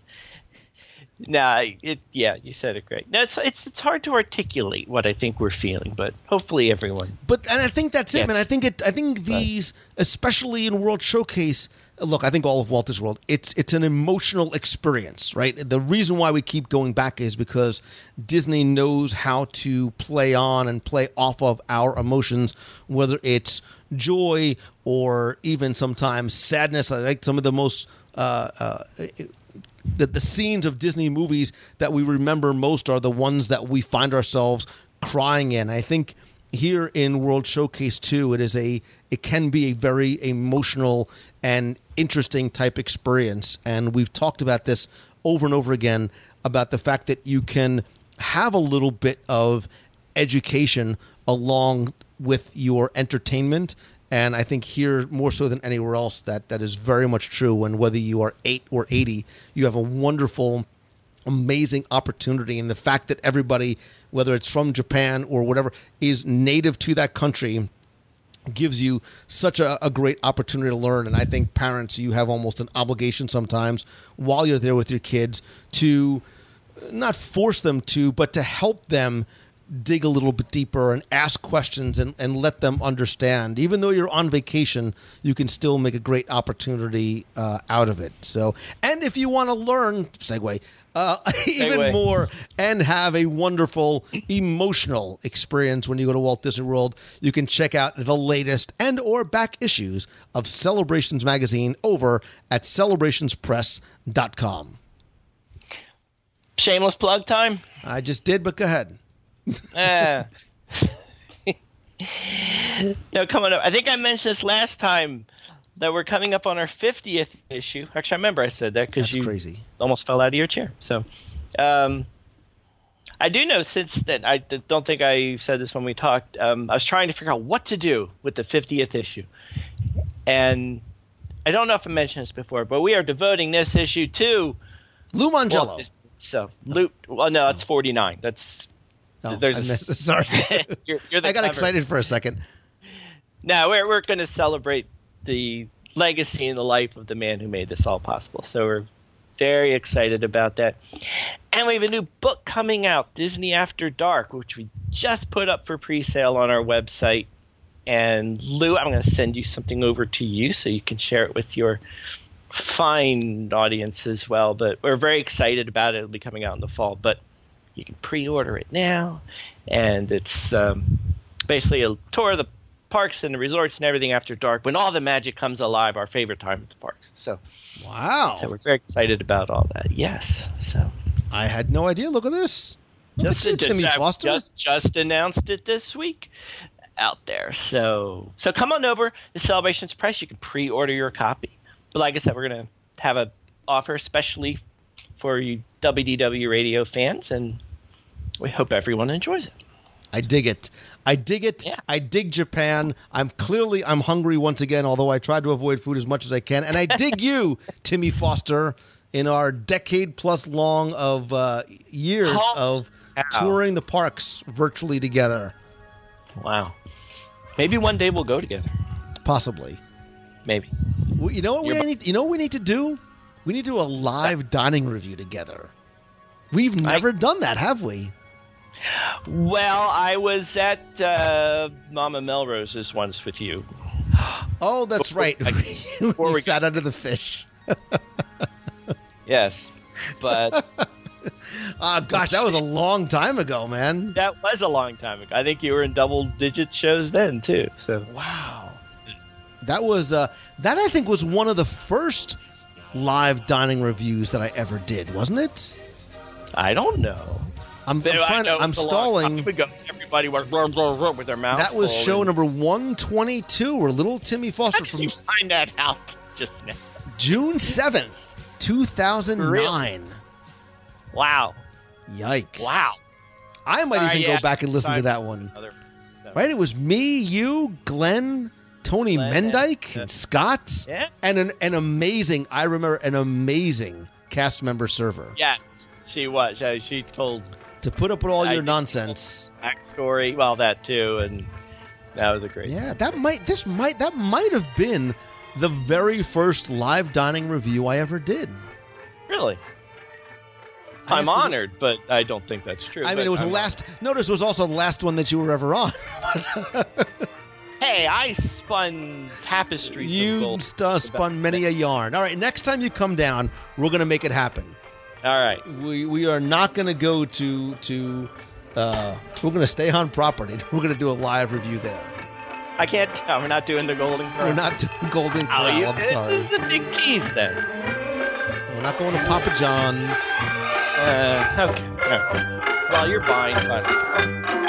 Nah, it yeah, you said it great. No, it's it's it's hard to articulate what I think we're feeling, but hopefully everyone. But and I think that's it, Yes. man. I think it. I think these, especially in World Showcase. Look, I think all of Walt Disney World. It's it's an emotional experience, right? The reason why we keep going back is because Disney knows how to play on and play off of our emotions, whether it's joy or even sometimes sadness. I think some of the most. Uh, uh, The, the scenes of Disney movies that we remember most are the ones that we find ourselves crying in. I think here in World Showcase two, it is a it can be a very emotional and interesting type experience. And we've talked about this over and over again about the fact that you can have a little bit of education along with your entertainment. And I think here, more so than anywhere else, that that is very much true. And whether you are eight or eighty, you have a wonderful, amazing opportunity. And the fact that everybody, whether it's from Japan or whatever, is native to that country gives you such a, a great opportunity to learn. And I think parents, you have almost an obligation sometimes while you're there with your kids to not force them to, but to help them dig a little bit deeper and ask questions and, and let them understand. Even though you're on vacation, you can still make a great opportunity uh, out of it. So, and if you want to learn, segue, uh, even Segue. more and have a wonderful emotional experience when you go to Walt Disney World, you can check out the latest and or back issues of Celebrations Magazine over at celebrations press dot com. Shameless plug time. I just did, but go ahead. uh, no, coming up. I think I mentioned this last time that we're coming up on our fiftieth issue. Actually, I remember I said that because That's you crazy. almost fell out of your chair. So, um, I do know since that I d- don't think I said this when we talked. Um, I was trying to figure out what to do with the fiftieth issue, and I don't know if I mentioned this before, but we are devoting this issue to Lou Mangello. Walt Disney. So, Luke. Well, no, it's forty-nine. That's Oh, there's I a- missed- sorry. you're, you're the I got cover. excited for a second. No, we're we're going to celebrate the legacy and the life of the man who made this all possible. So we're very excited about that. And we have a new book coming out, Disney After Dark, which we just put up for pre-sale on our website. And Lou, I'm going to send you something over to you so you can share it with your fine audience as well. But we're very excited about it. It'll be coming out in the fall. But you can pre-order it now, and it's um, basically a tour of the parks and the resorts and everything after dark when all the magic comes alive, our favorite time at the parks. So, Wow. so we're very excited about all that. Yes. So I had no idea. Look at this. Look just, at you, just- Timmy I Foster. Just, just announced it this week out there. So so come on over to Celebrations Press. You can pre-order your copy. But like I said, we're going to have a offer especially for you W D W radio fans, and we hope everyone enjoys it. I dig it. I dig it. Yeah. I dig Japan. I'm clearly I'm hungry once again, although I tried to avoid food as much as I can. And I dig you, Timmy Foster, in our decade plus long of uh, years Oh, of wow. touring the parks virtually together. Wow. Maybe one day we'll go together. Possibly. Maybe. Well, you know what we You're- need? You know what we need to do? We need to do a live dining review together. We've never done that, have we? Well, I was at uh, Mama Melrose's once with you. Oh, that's right. before we we sat under the fish. Yes. But Uh, gosh, that was a long time ago, man. That was a long time ago. I think you were in double-digit shows then, too. So wow. That was, uh, that I think was one of the first live dining reviews that I ever did, wasn't it? I don't know. I'm, I'm trying to, I'm stalling. Everybody was blah, blah, blah, with their mouth. That was full show and... number one twenty-two, where little Timmy Foster How did from you find that out just now? June seventh, two thousand nine. Really? Wow. Yikes. Wow. I might uh, even yeah, go back and listen to that one. Other, no. Right? It was me, you, Glenn, Tony Glenn, Mendyke, and, and Scott, yeah. and an, an amazing, I remember, an amazing cast member server. Yes, she was. She, she told... To put up with all I your nonsense. Backstory, well, that too, and that was a great... Yeah, that might, this might, that might have been the very first live dining review I ever did. Really? I I'm honored, to... but I don't think that's true. I mean, it was I'm the last... Honored. Notice it was also the last one that you were ever on. Hey, I spun tapestries. You st- spun many a yarn. All right, next time you come down, we're going to make it happen. All right. We we are not going to go to... to uh, we're going to stay on property. We're going to do a live review there. I can't tell. We're not doing the Golden Corral. We're not doing Golden Corral. Oh, you, I'm sorry. This is a big tease, then. We're not going to Papa John's. Uh, okay. okay. Well, you're fine. But...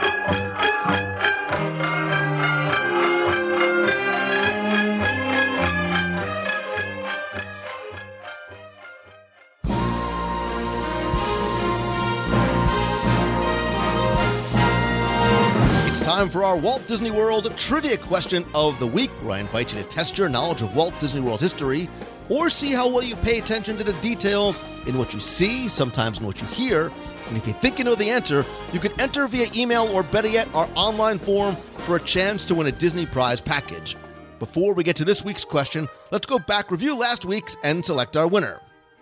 Time for our Walt Disney World trivia question of the week, where I invite you to test your knowledge of Walt Disney World history or see how well you pay attention to the details in what you see, sometimes in what you hear. And if you think you know the answer, you can enter via email or, better yet, our online form for a chance to win a Disney Prize package. Before we get to this week's question, let's go back, review last week's, and select our winner.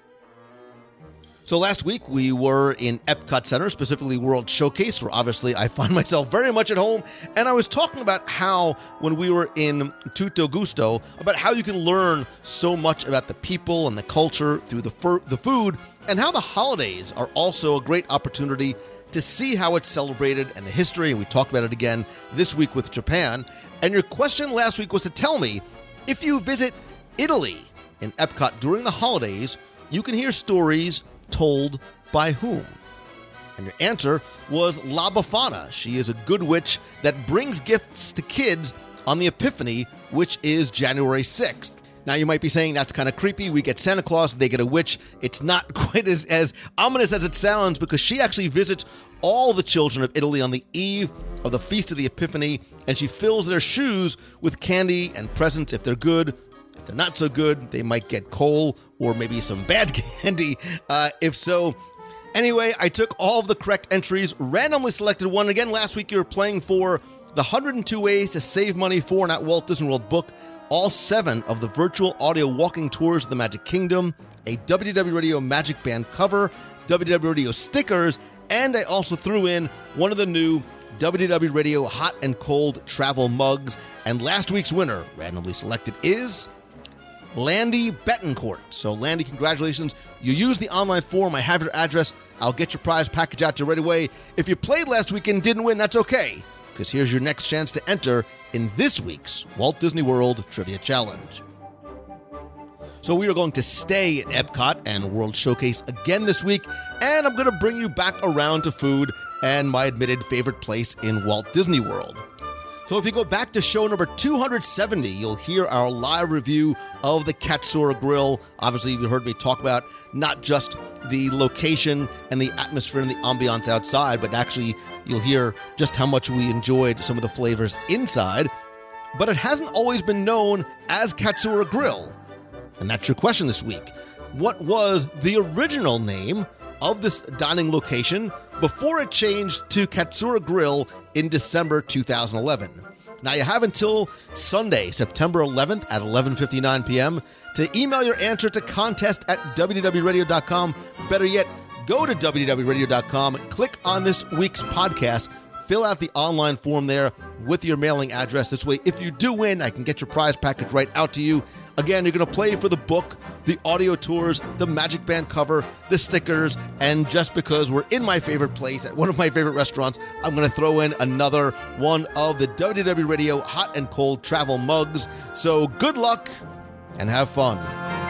So last week, we were in Epcot Center, specifically World Showcase, where obviously I find myself very much at home. And I was talking about how, when we were in Tutto Gusto, about how you can learn so much about the people and the culture through the, fur- the food, and how the holidays are also a great opportunity to see how it's celebrated and the history. And we talked about it again this week with Japan. And your question last week was to tell me, if you visit Italy in Epcot during the holidays, you can hear stories told by whom? And your answer was La Befana. She is a good witch that brings gifts to kids on the Epiphany, which is January sixth. Now, you might be saying that's kind of creepy. We get Santa Claus, they get a witch. It's not quite as, as ominous as it sounds, because she actually visits all the children of Italy on the eve of the Feast of the Epiphany, and she fills their shoes with candy and presents if they're good. If they're not so good, they might get coal or maybe some bad candy. Uh, if so, anyway, I took all of the correct entries, randomly selected one. Again, last week you were playing for the one hundred two Ways to Save Money for an At Walt Disney World book, all seven of the virtual audio walking tours of the Magic Kingdom, a W D W Radio Magic Band cover, W D W Radio stickers, and I also threw in one of the new W D W Radio Hot and Cold travel mugs. And last week's winner, randomly selected, is Landy Betancourt. So, Landy, congratulations. You used the online form. I have your address. I'll get your prize package out to you right away. If you played last week and didn't win, that's okay, because here's your next chance to enter in this week's Walt Disney World Trivia Challenge. So we are going to stay at Epcot and World Showcase again this week, and I'm going to bring you back around to food and my admitted favorite place in Walt Disney World. So if you go back to show number two hundred seventy, you'll hear our live review of the Katsura Grill. Obviously, you heard me talk about not just the location and the atmosphere and the ambiance outside, but actually you'll hear just how much we enjoyed some of the flavors inside. But it hasn't always been known as Katsura Grill. And that's your question this week. What was the original name of this dining location before it changed to Katsura Grill in December two thousand eleven? Now, you have until Sunday, September eleventh at eleven fifty-nine p.m. to email your answer to contest at w d w radio dot com. Better yet, go to w d w radio dot com, click on this week's podcast, fill out the online form there with your mailing address. This way, if you do win, I can get your prize package right out to you. Again, you're going to play for the book, the audio tours, the Magic Band cover, the stickers, and just because we're in my favorite place at one of my favorite restaurants, I'm going to throw in another one of the W D W Radio Hot and Cold Travel mugs. So good luck and have fun.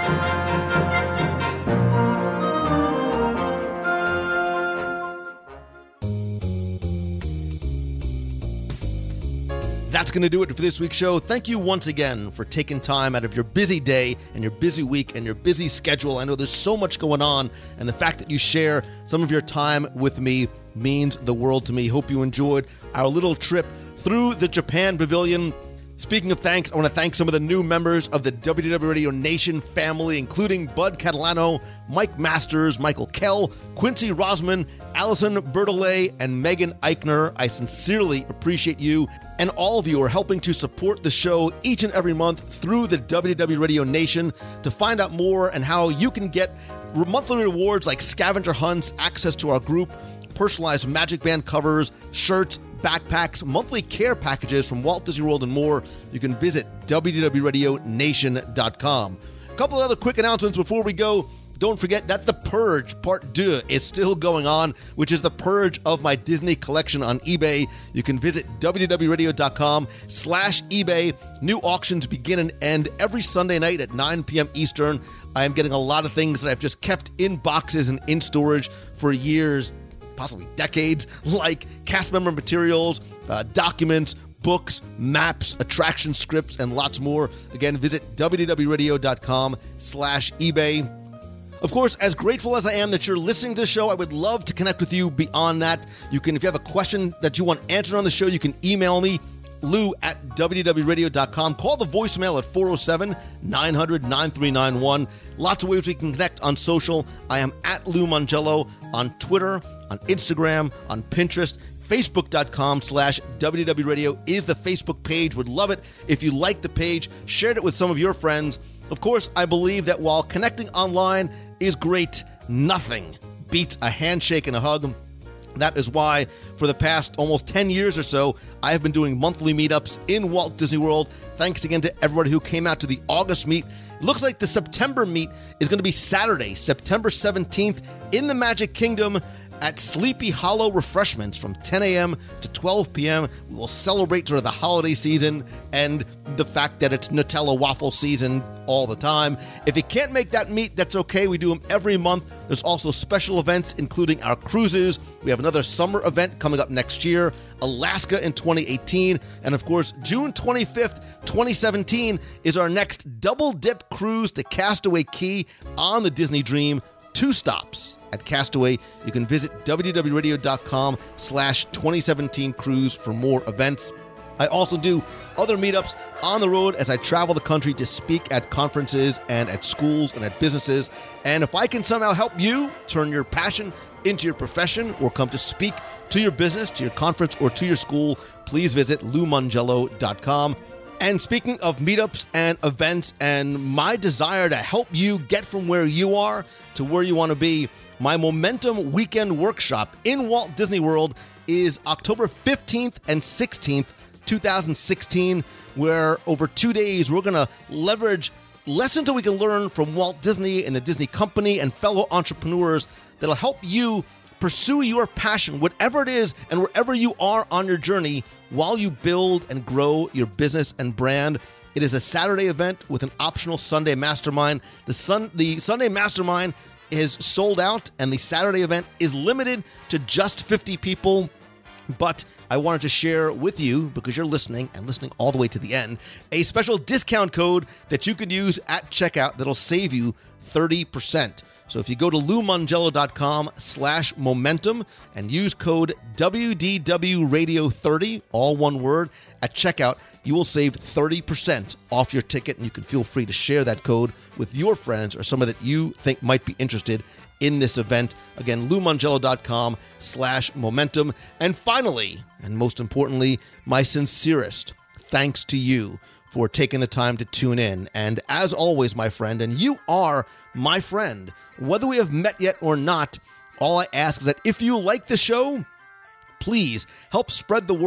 That's going to do it for this week's show. Thank you once again for taking time out of your busy day and your busy week and your busy schedule. I know there's so much going on, and the fact that you share some of your time with me means the world to me. Hope you enjoyed our little trip through the Japan Pavilion. Speaking of thanks, I want to thank some of the new members of the W D W Radio Nation family, including Bud Catalano, Mike Masters, Michael Kell, Quincy Rosman, Allison Bertollet, and Megan Eichner. I sincerely appreciate you, and all of you are helping to support the show each and every month through the W D W Radio Nation. To find out more and how you can get monthly rewards like scavenger hunts, access to our group, personalized Magic Band covers, shirts, backpacks, monthly care packages from Walt Disney World, and more, you can visit W D W radio nation dot com. A couple of other quick announcements before we go. Don't forget that The Purge Part two is still going on, which is the purge of my Disney collection on eBay. You can visit W D W radio dot com slash eBay. New auctions begin and end every Sunday night at nine p.m. Eastern. I am getting a lot of things that I've just kept in boxes and in storage for years, possibly decades, like cast member materials, uh, documents, books, maps, attraction scripts, and lots more. Again, visit W D W radio dot com slash eBay. Of course, as grateful as I am that you're listening to the show, I would love to connect with you beyond that. You can, if you have a question that you want answered on the show, you can email me, Lou at W D W radio dot com. Call the voicemail at four oh seven, nine hundred, nine three nine one. Lots of ways we can connect on social. I am at Lou Mongello on Twitter, on Instagram, on Pinterest. Facebook.com slash WDW Radio is the Facebook page. Would love it if you liked the page, shared it with some of your friends. Of course, I believe that while connecting online is great, nothing beats a handshake and a hug. That is why, for the past almost ten years or so, I have been doing monthly meetups in Walt Disney World. Thanks again to everybody who came out to the August meet. It looks like the September meet is going to be Saturday, September seventeenth, in the Magic Kingdom at Sleepy Hollow Refreshments from ten a.m. to twelve p.m. We will celebrate sort of the holiday season and the fact that it's Nutella waffle season all the time. If you can't make that meet, that's okay. We do them every month. There's also special events, including our cruises. We have another summer event coming up next year, Alaska in twenty eighteen. And of course, June twenty-fifth, twenty seventeen is our next double dip cruise to Castaway Cay on the Disney Dream. Two stops at Castaway. You can visit W D W radio dot com slash twenty seventeen cruise for more events. I also do other meetups on the road as I travel the country to speak at conferences and at schools and at businesses. And if I can somehow help you turn your passion into your profession or come to speak to your business, to your conference, or to your school, please visit Lou Mongello dot com. And speaking of meetups and events and my desire to help you get from where you are to where you want to be, my Momentum Weekend Workshop in Walt Disney World is October fifteenth and sixteenth, twenty sixteen, where over two days we're going to leverage lessons that we can learn from Walt Disney and the Disney Company and fellow entrepreneurs that'll help you pursue your passion, whatever it is and wherever you are on your journey, while you build and grow your business and brand. It is a Saturday event with an optional Sunday mastermind. The sun, the Sunday mastermind is sold out, and the Saturday event is limited to just fifty people. But I wanted to share with you, because you're listening and listening all the way to the end, a special discount code that you can use at checkout that'll save you thirty percent. So if you go to Lou Mongello dot com slash momentum and use code W D W radio thirty, all one word, at checkout, you will save thirty percent off your ticket, and you can feel free to share that code with your friends or someone that you think might be interested in this event. Again, Lou Mongello dot com slash momentum. And finally, and most importantly, my sincerest thanks to you for taking the time to tune in. And as always, my friend, and you are my friend, whether we have met yet or not, all I ask is that if you like the show, please help spread the word.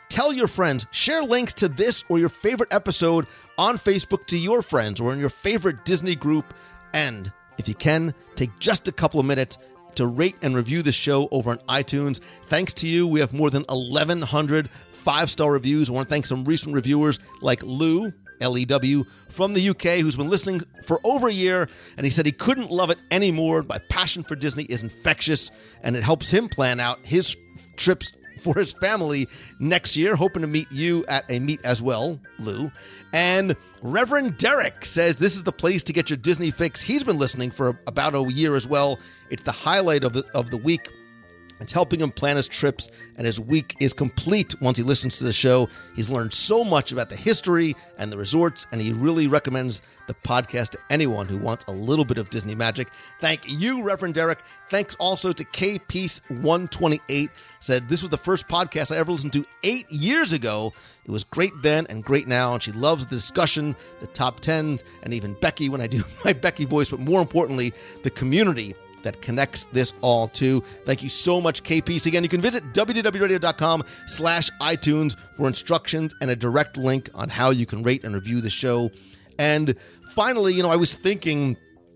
Tell your friends. Share links to this or your favorite episode on Facebook to your friends or in your favorite Disney group. And if you can, take just a couple of minutes to rate and review the show over on iTunes. Thanks to you, we have more than eleven hundred five-star reviews. I want to thank some recent reviewers like Lou, L E W, from the U K, who's been listening for over a year, and he said he couldn't love it anymore. My passion for Disney is infectious, and it helps him plan out his trips for his family next year. Hoping to meet you at a meet as well, Lou. And Reverend Derek says this is the place to get your Disney fix. He's been listening for about a year as well. It's the highlight of the, of the week. It's helping him plan his trips, and his week is complete once he listens to the show. He's learned so much about the history and the resorts, and he really recommends the podcast to anyone who wants a little bit of Disney magic. Thank you, Reverend Derek. Thanks also to K Peace one twenty-eight. Said this was the first podcast I ever listened to eight years ago. It was great then and great now, and she loves the discussion, the top tens, and even Becky when I do my Becky voice, but more importantly, the community that connects this all to. Thank you so much, K P C. Again, you can visit w w w radio dot com slash iTunes for instructions and a direct link on how you can rate and review the show. And finally, you know, I was thinking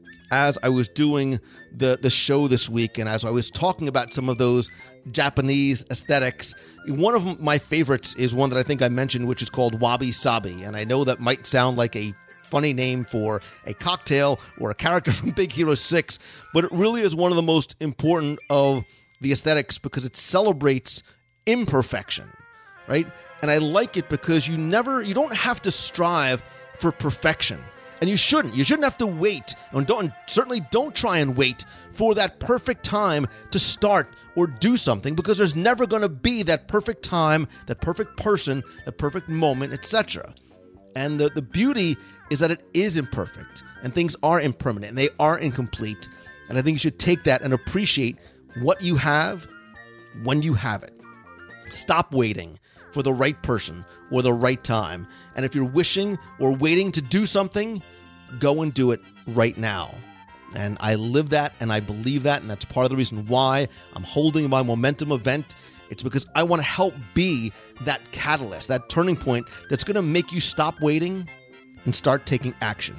as I was doing the, the show this week and as I was talking about some of those Japanese aesthetics, one of my favorites is one that I think I mentioned, which is called Wabi Sabi. And I know that might sound like a funny name for a cocktail or a character from Big Hero six, but it really is one of the most important of the aesthetics because it celebrates imperfection, right? And I like it because you never, you don't have to strive for perfection. And you shouldn't. You shouldn't have to wait, and don't, and certainly don't try and wait for that perfect time to start or do something, because there's never going to be that perfect time, that perfect person, that perfect moment, et cetera. And the, the beauty is that it is imperfect, and things are impermanent, and they are incomplete. And I think you should take that and appreciate what you have when you have it. Stop waiting for the right person or the right time. And if you're wishing or waiting to do something, go and do it right now. And I live that, and I believe that, and that's part of the reason why I'm holding my Momentum event. It's because I want to help be that catalyst, that turning point that's going to make you stop waiting and start taking action.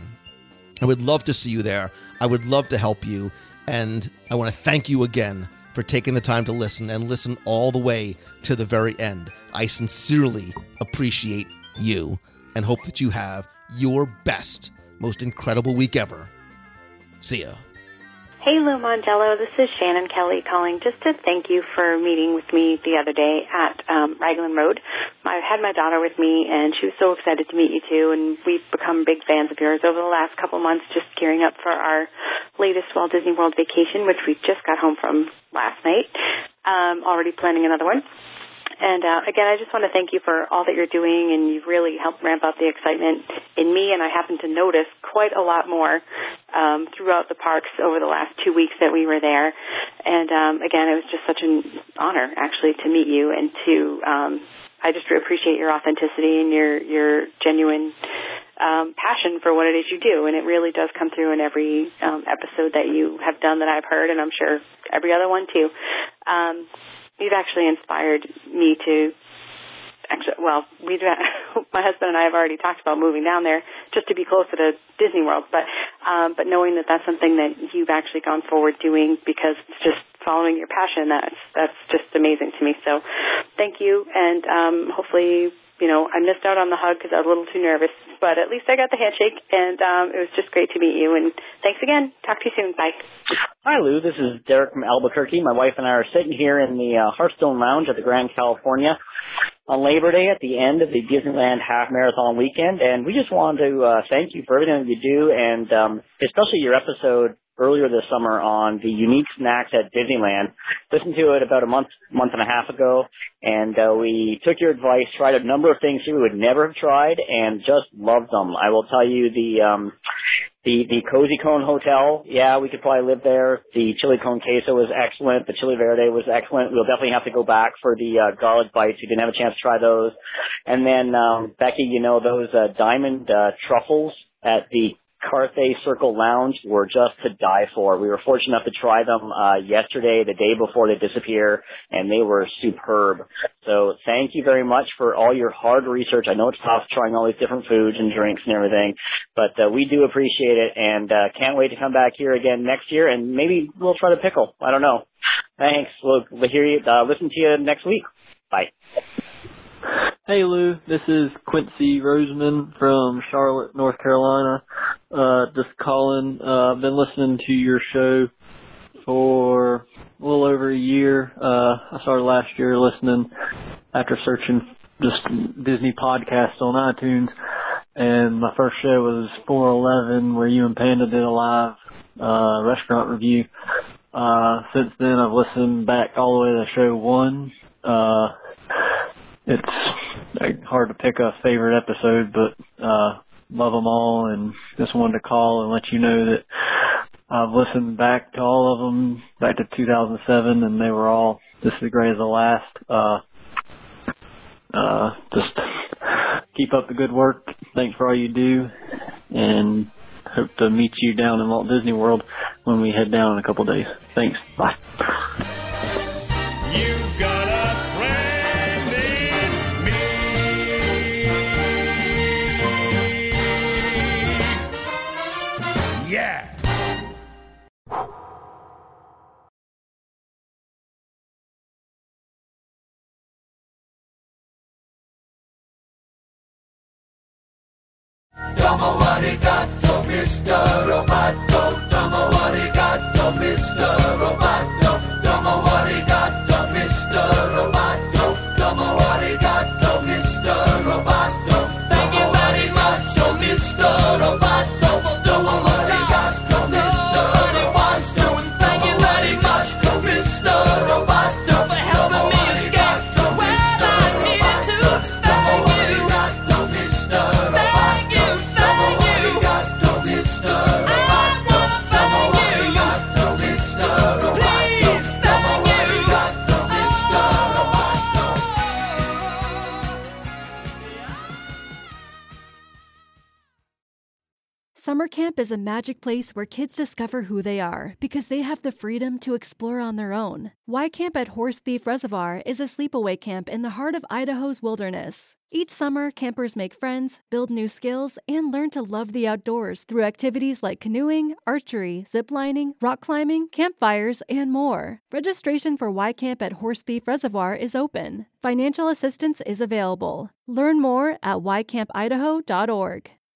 I would love to see you there. I would love to help you. And I want to thank you again for taking the time to listen and listen all the way to the very end. I sincerely appreciate you and hope that you have your best, most incredible week ever. See ya. Hey, Lou Mongello, this is Shannon Kelly calling just to thank you for meeting with me the other day at um, Raglan Road. I had my daughter with me, and she was so excited to meet you, too, and we've become big fans of yours over the last couple months, just gearing up for our latest Walt Disney World vacation, which we just got home from last night, um, already planning another one. And, uh, again, I just want to thank you for all that you're doing, and you've really helped ramp up the excitement in me, and I happen to notice quite a lot more um, throughout the parks over the last two weeks that we were there. And, um, again, it was just such an honor, actually, to meet you and to um, I just appreciate your authenticity and your, your genuine um, passion for what it is you do, and it really does come through in every um, episode that you have done that I've heard, and I'm sure every other one, too. Um You've actually inspired me to, actually, well, we do, my husband and I have already talked about moving down there just to be closer to Disney World, but um, but knowing that that's something that you've actually gone forward doing because it's just following your passion, that's, that's just amazing to me. So thank you, and um, hopefully, you know, I missed out on the hug because I was a little too nervous, but at least I got the handshake, and um, it was just great to meet you, and thanks again. Talk to you soon. Bye. Hi, Lou. This is Derek from Albuquerque. My wife and I are sitting here in the uh, Hearthstone Lounge at the Grand California on Labor Day at the end of the Disneyland Half Marathon weekend, and we just wanted to uh, thank you for everything that you do, and um, especially your episode earlier this summer on the unique snacks at Disneyland. Listened to it about a month, month and a half ago, and uh, we took your advice, tried a number of things we would never have tried, and just loved them. I will tell you the um, the the Cozy Cone Hotel, yeah, we could probably live there. The chili con queso was excellent. The chili verde was excellent. We'll definitely have to go back for the uh, garlic bites. We didn't have a chance to try those. And then, um, Becky, you know, those uh, diamond uh, truffles at the Carthay Circle Lounge were just to die for. We were fortunate enough to try them uh, yesterday, the day before they disappear, and they were superb. So thank you very much for all your hard research. I know it's tough trying all these different foods and drinks and everything, but uh, we do appreciate it, and uh, can't wait to come back here again next year, and maybe we'll try the pickle. I don't know. Thanks. We'll, we'll hear you, uh, listen to you next week. Bye. Hey Lou, this is Quincy Roseman from Charlotte, North Carolina. Uh, just calling. Uh, I've been listening to your show for a little over a year. Uh, I started last year listening after searching just Disney podcasts on iTunes, and my first show was four eleven, where you and Panda did a live uh, restaurant review. Uh, since then, I've listened back all the way to show one. Uh, it's hard to pick a favorite episode, but uh, love them all, and just wanted to call and let you know that I've listened back to all of them back to two thousand seven, and they were all just as great as the last. Uh, uh, just keep up the good work. Thanks for all you do, and hope to meet you down in Walt Disney World when we head down in a couple days. Thanks. Bye. You've got a friend in me. Yeah. Domo arigato, Mister Roboto. Domo arigato, Mister Roboto. Domo arigato, Mister Roboto. Domo arigato, Mister Roboto. Thank you very much, oh Mister Roboto. Domo arigato, Mister Roboto. Thank you very much, oh Mister Roboto, for helping me escape to where I needed to. Thank you. Mister Thank you. Summer camp is a magic place where kids discover who they are because they have the freedom to explore on their own. Y Camp at Horse Thief Reservoir is a sleepaway camp in the heart of Idaho's wilderness. Each summer, campers make friends, build new skills, and learn to love the outdoors through activities like canoeing, archery, ziplining, rock climbing, campfires, and more. Registration for Y Camp at Horse Thief Reservoir is open. Financial assistance is available. Learn more at y camp idaho dot org.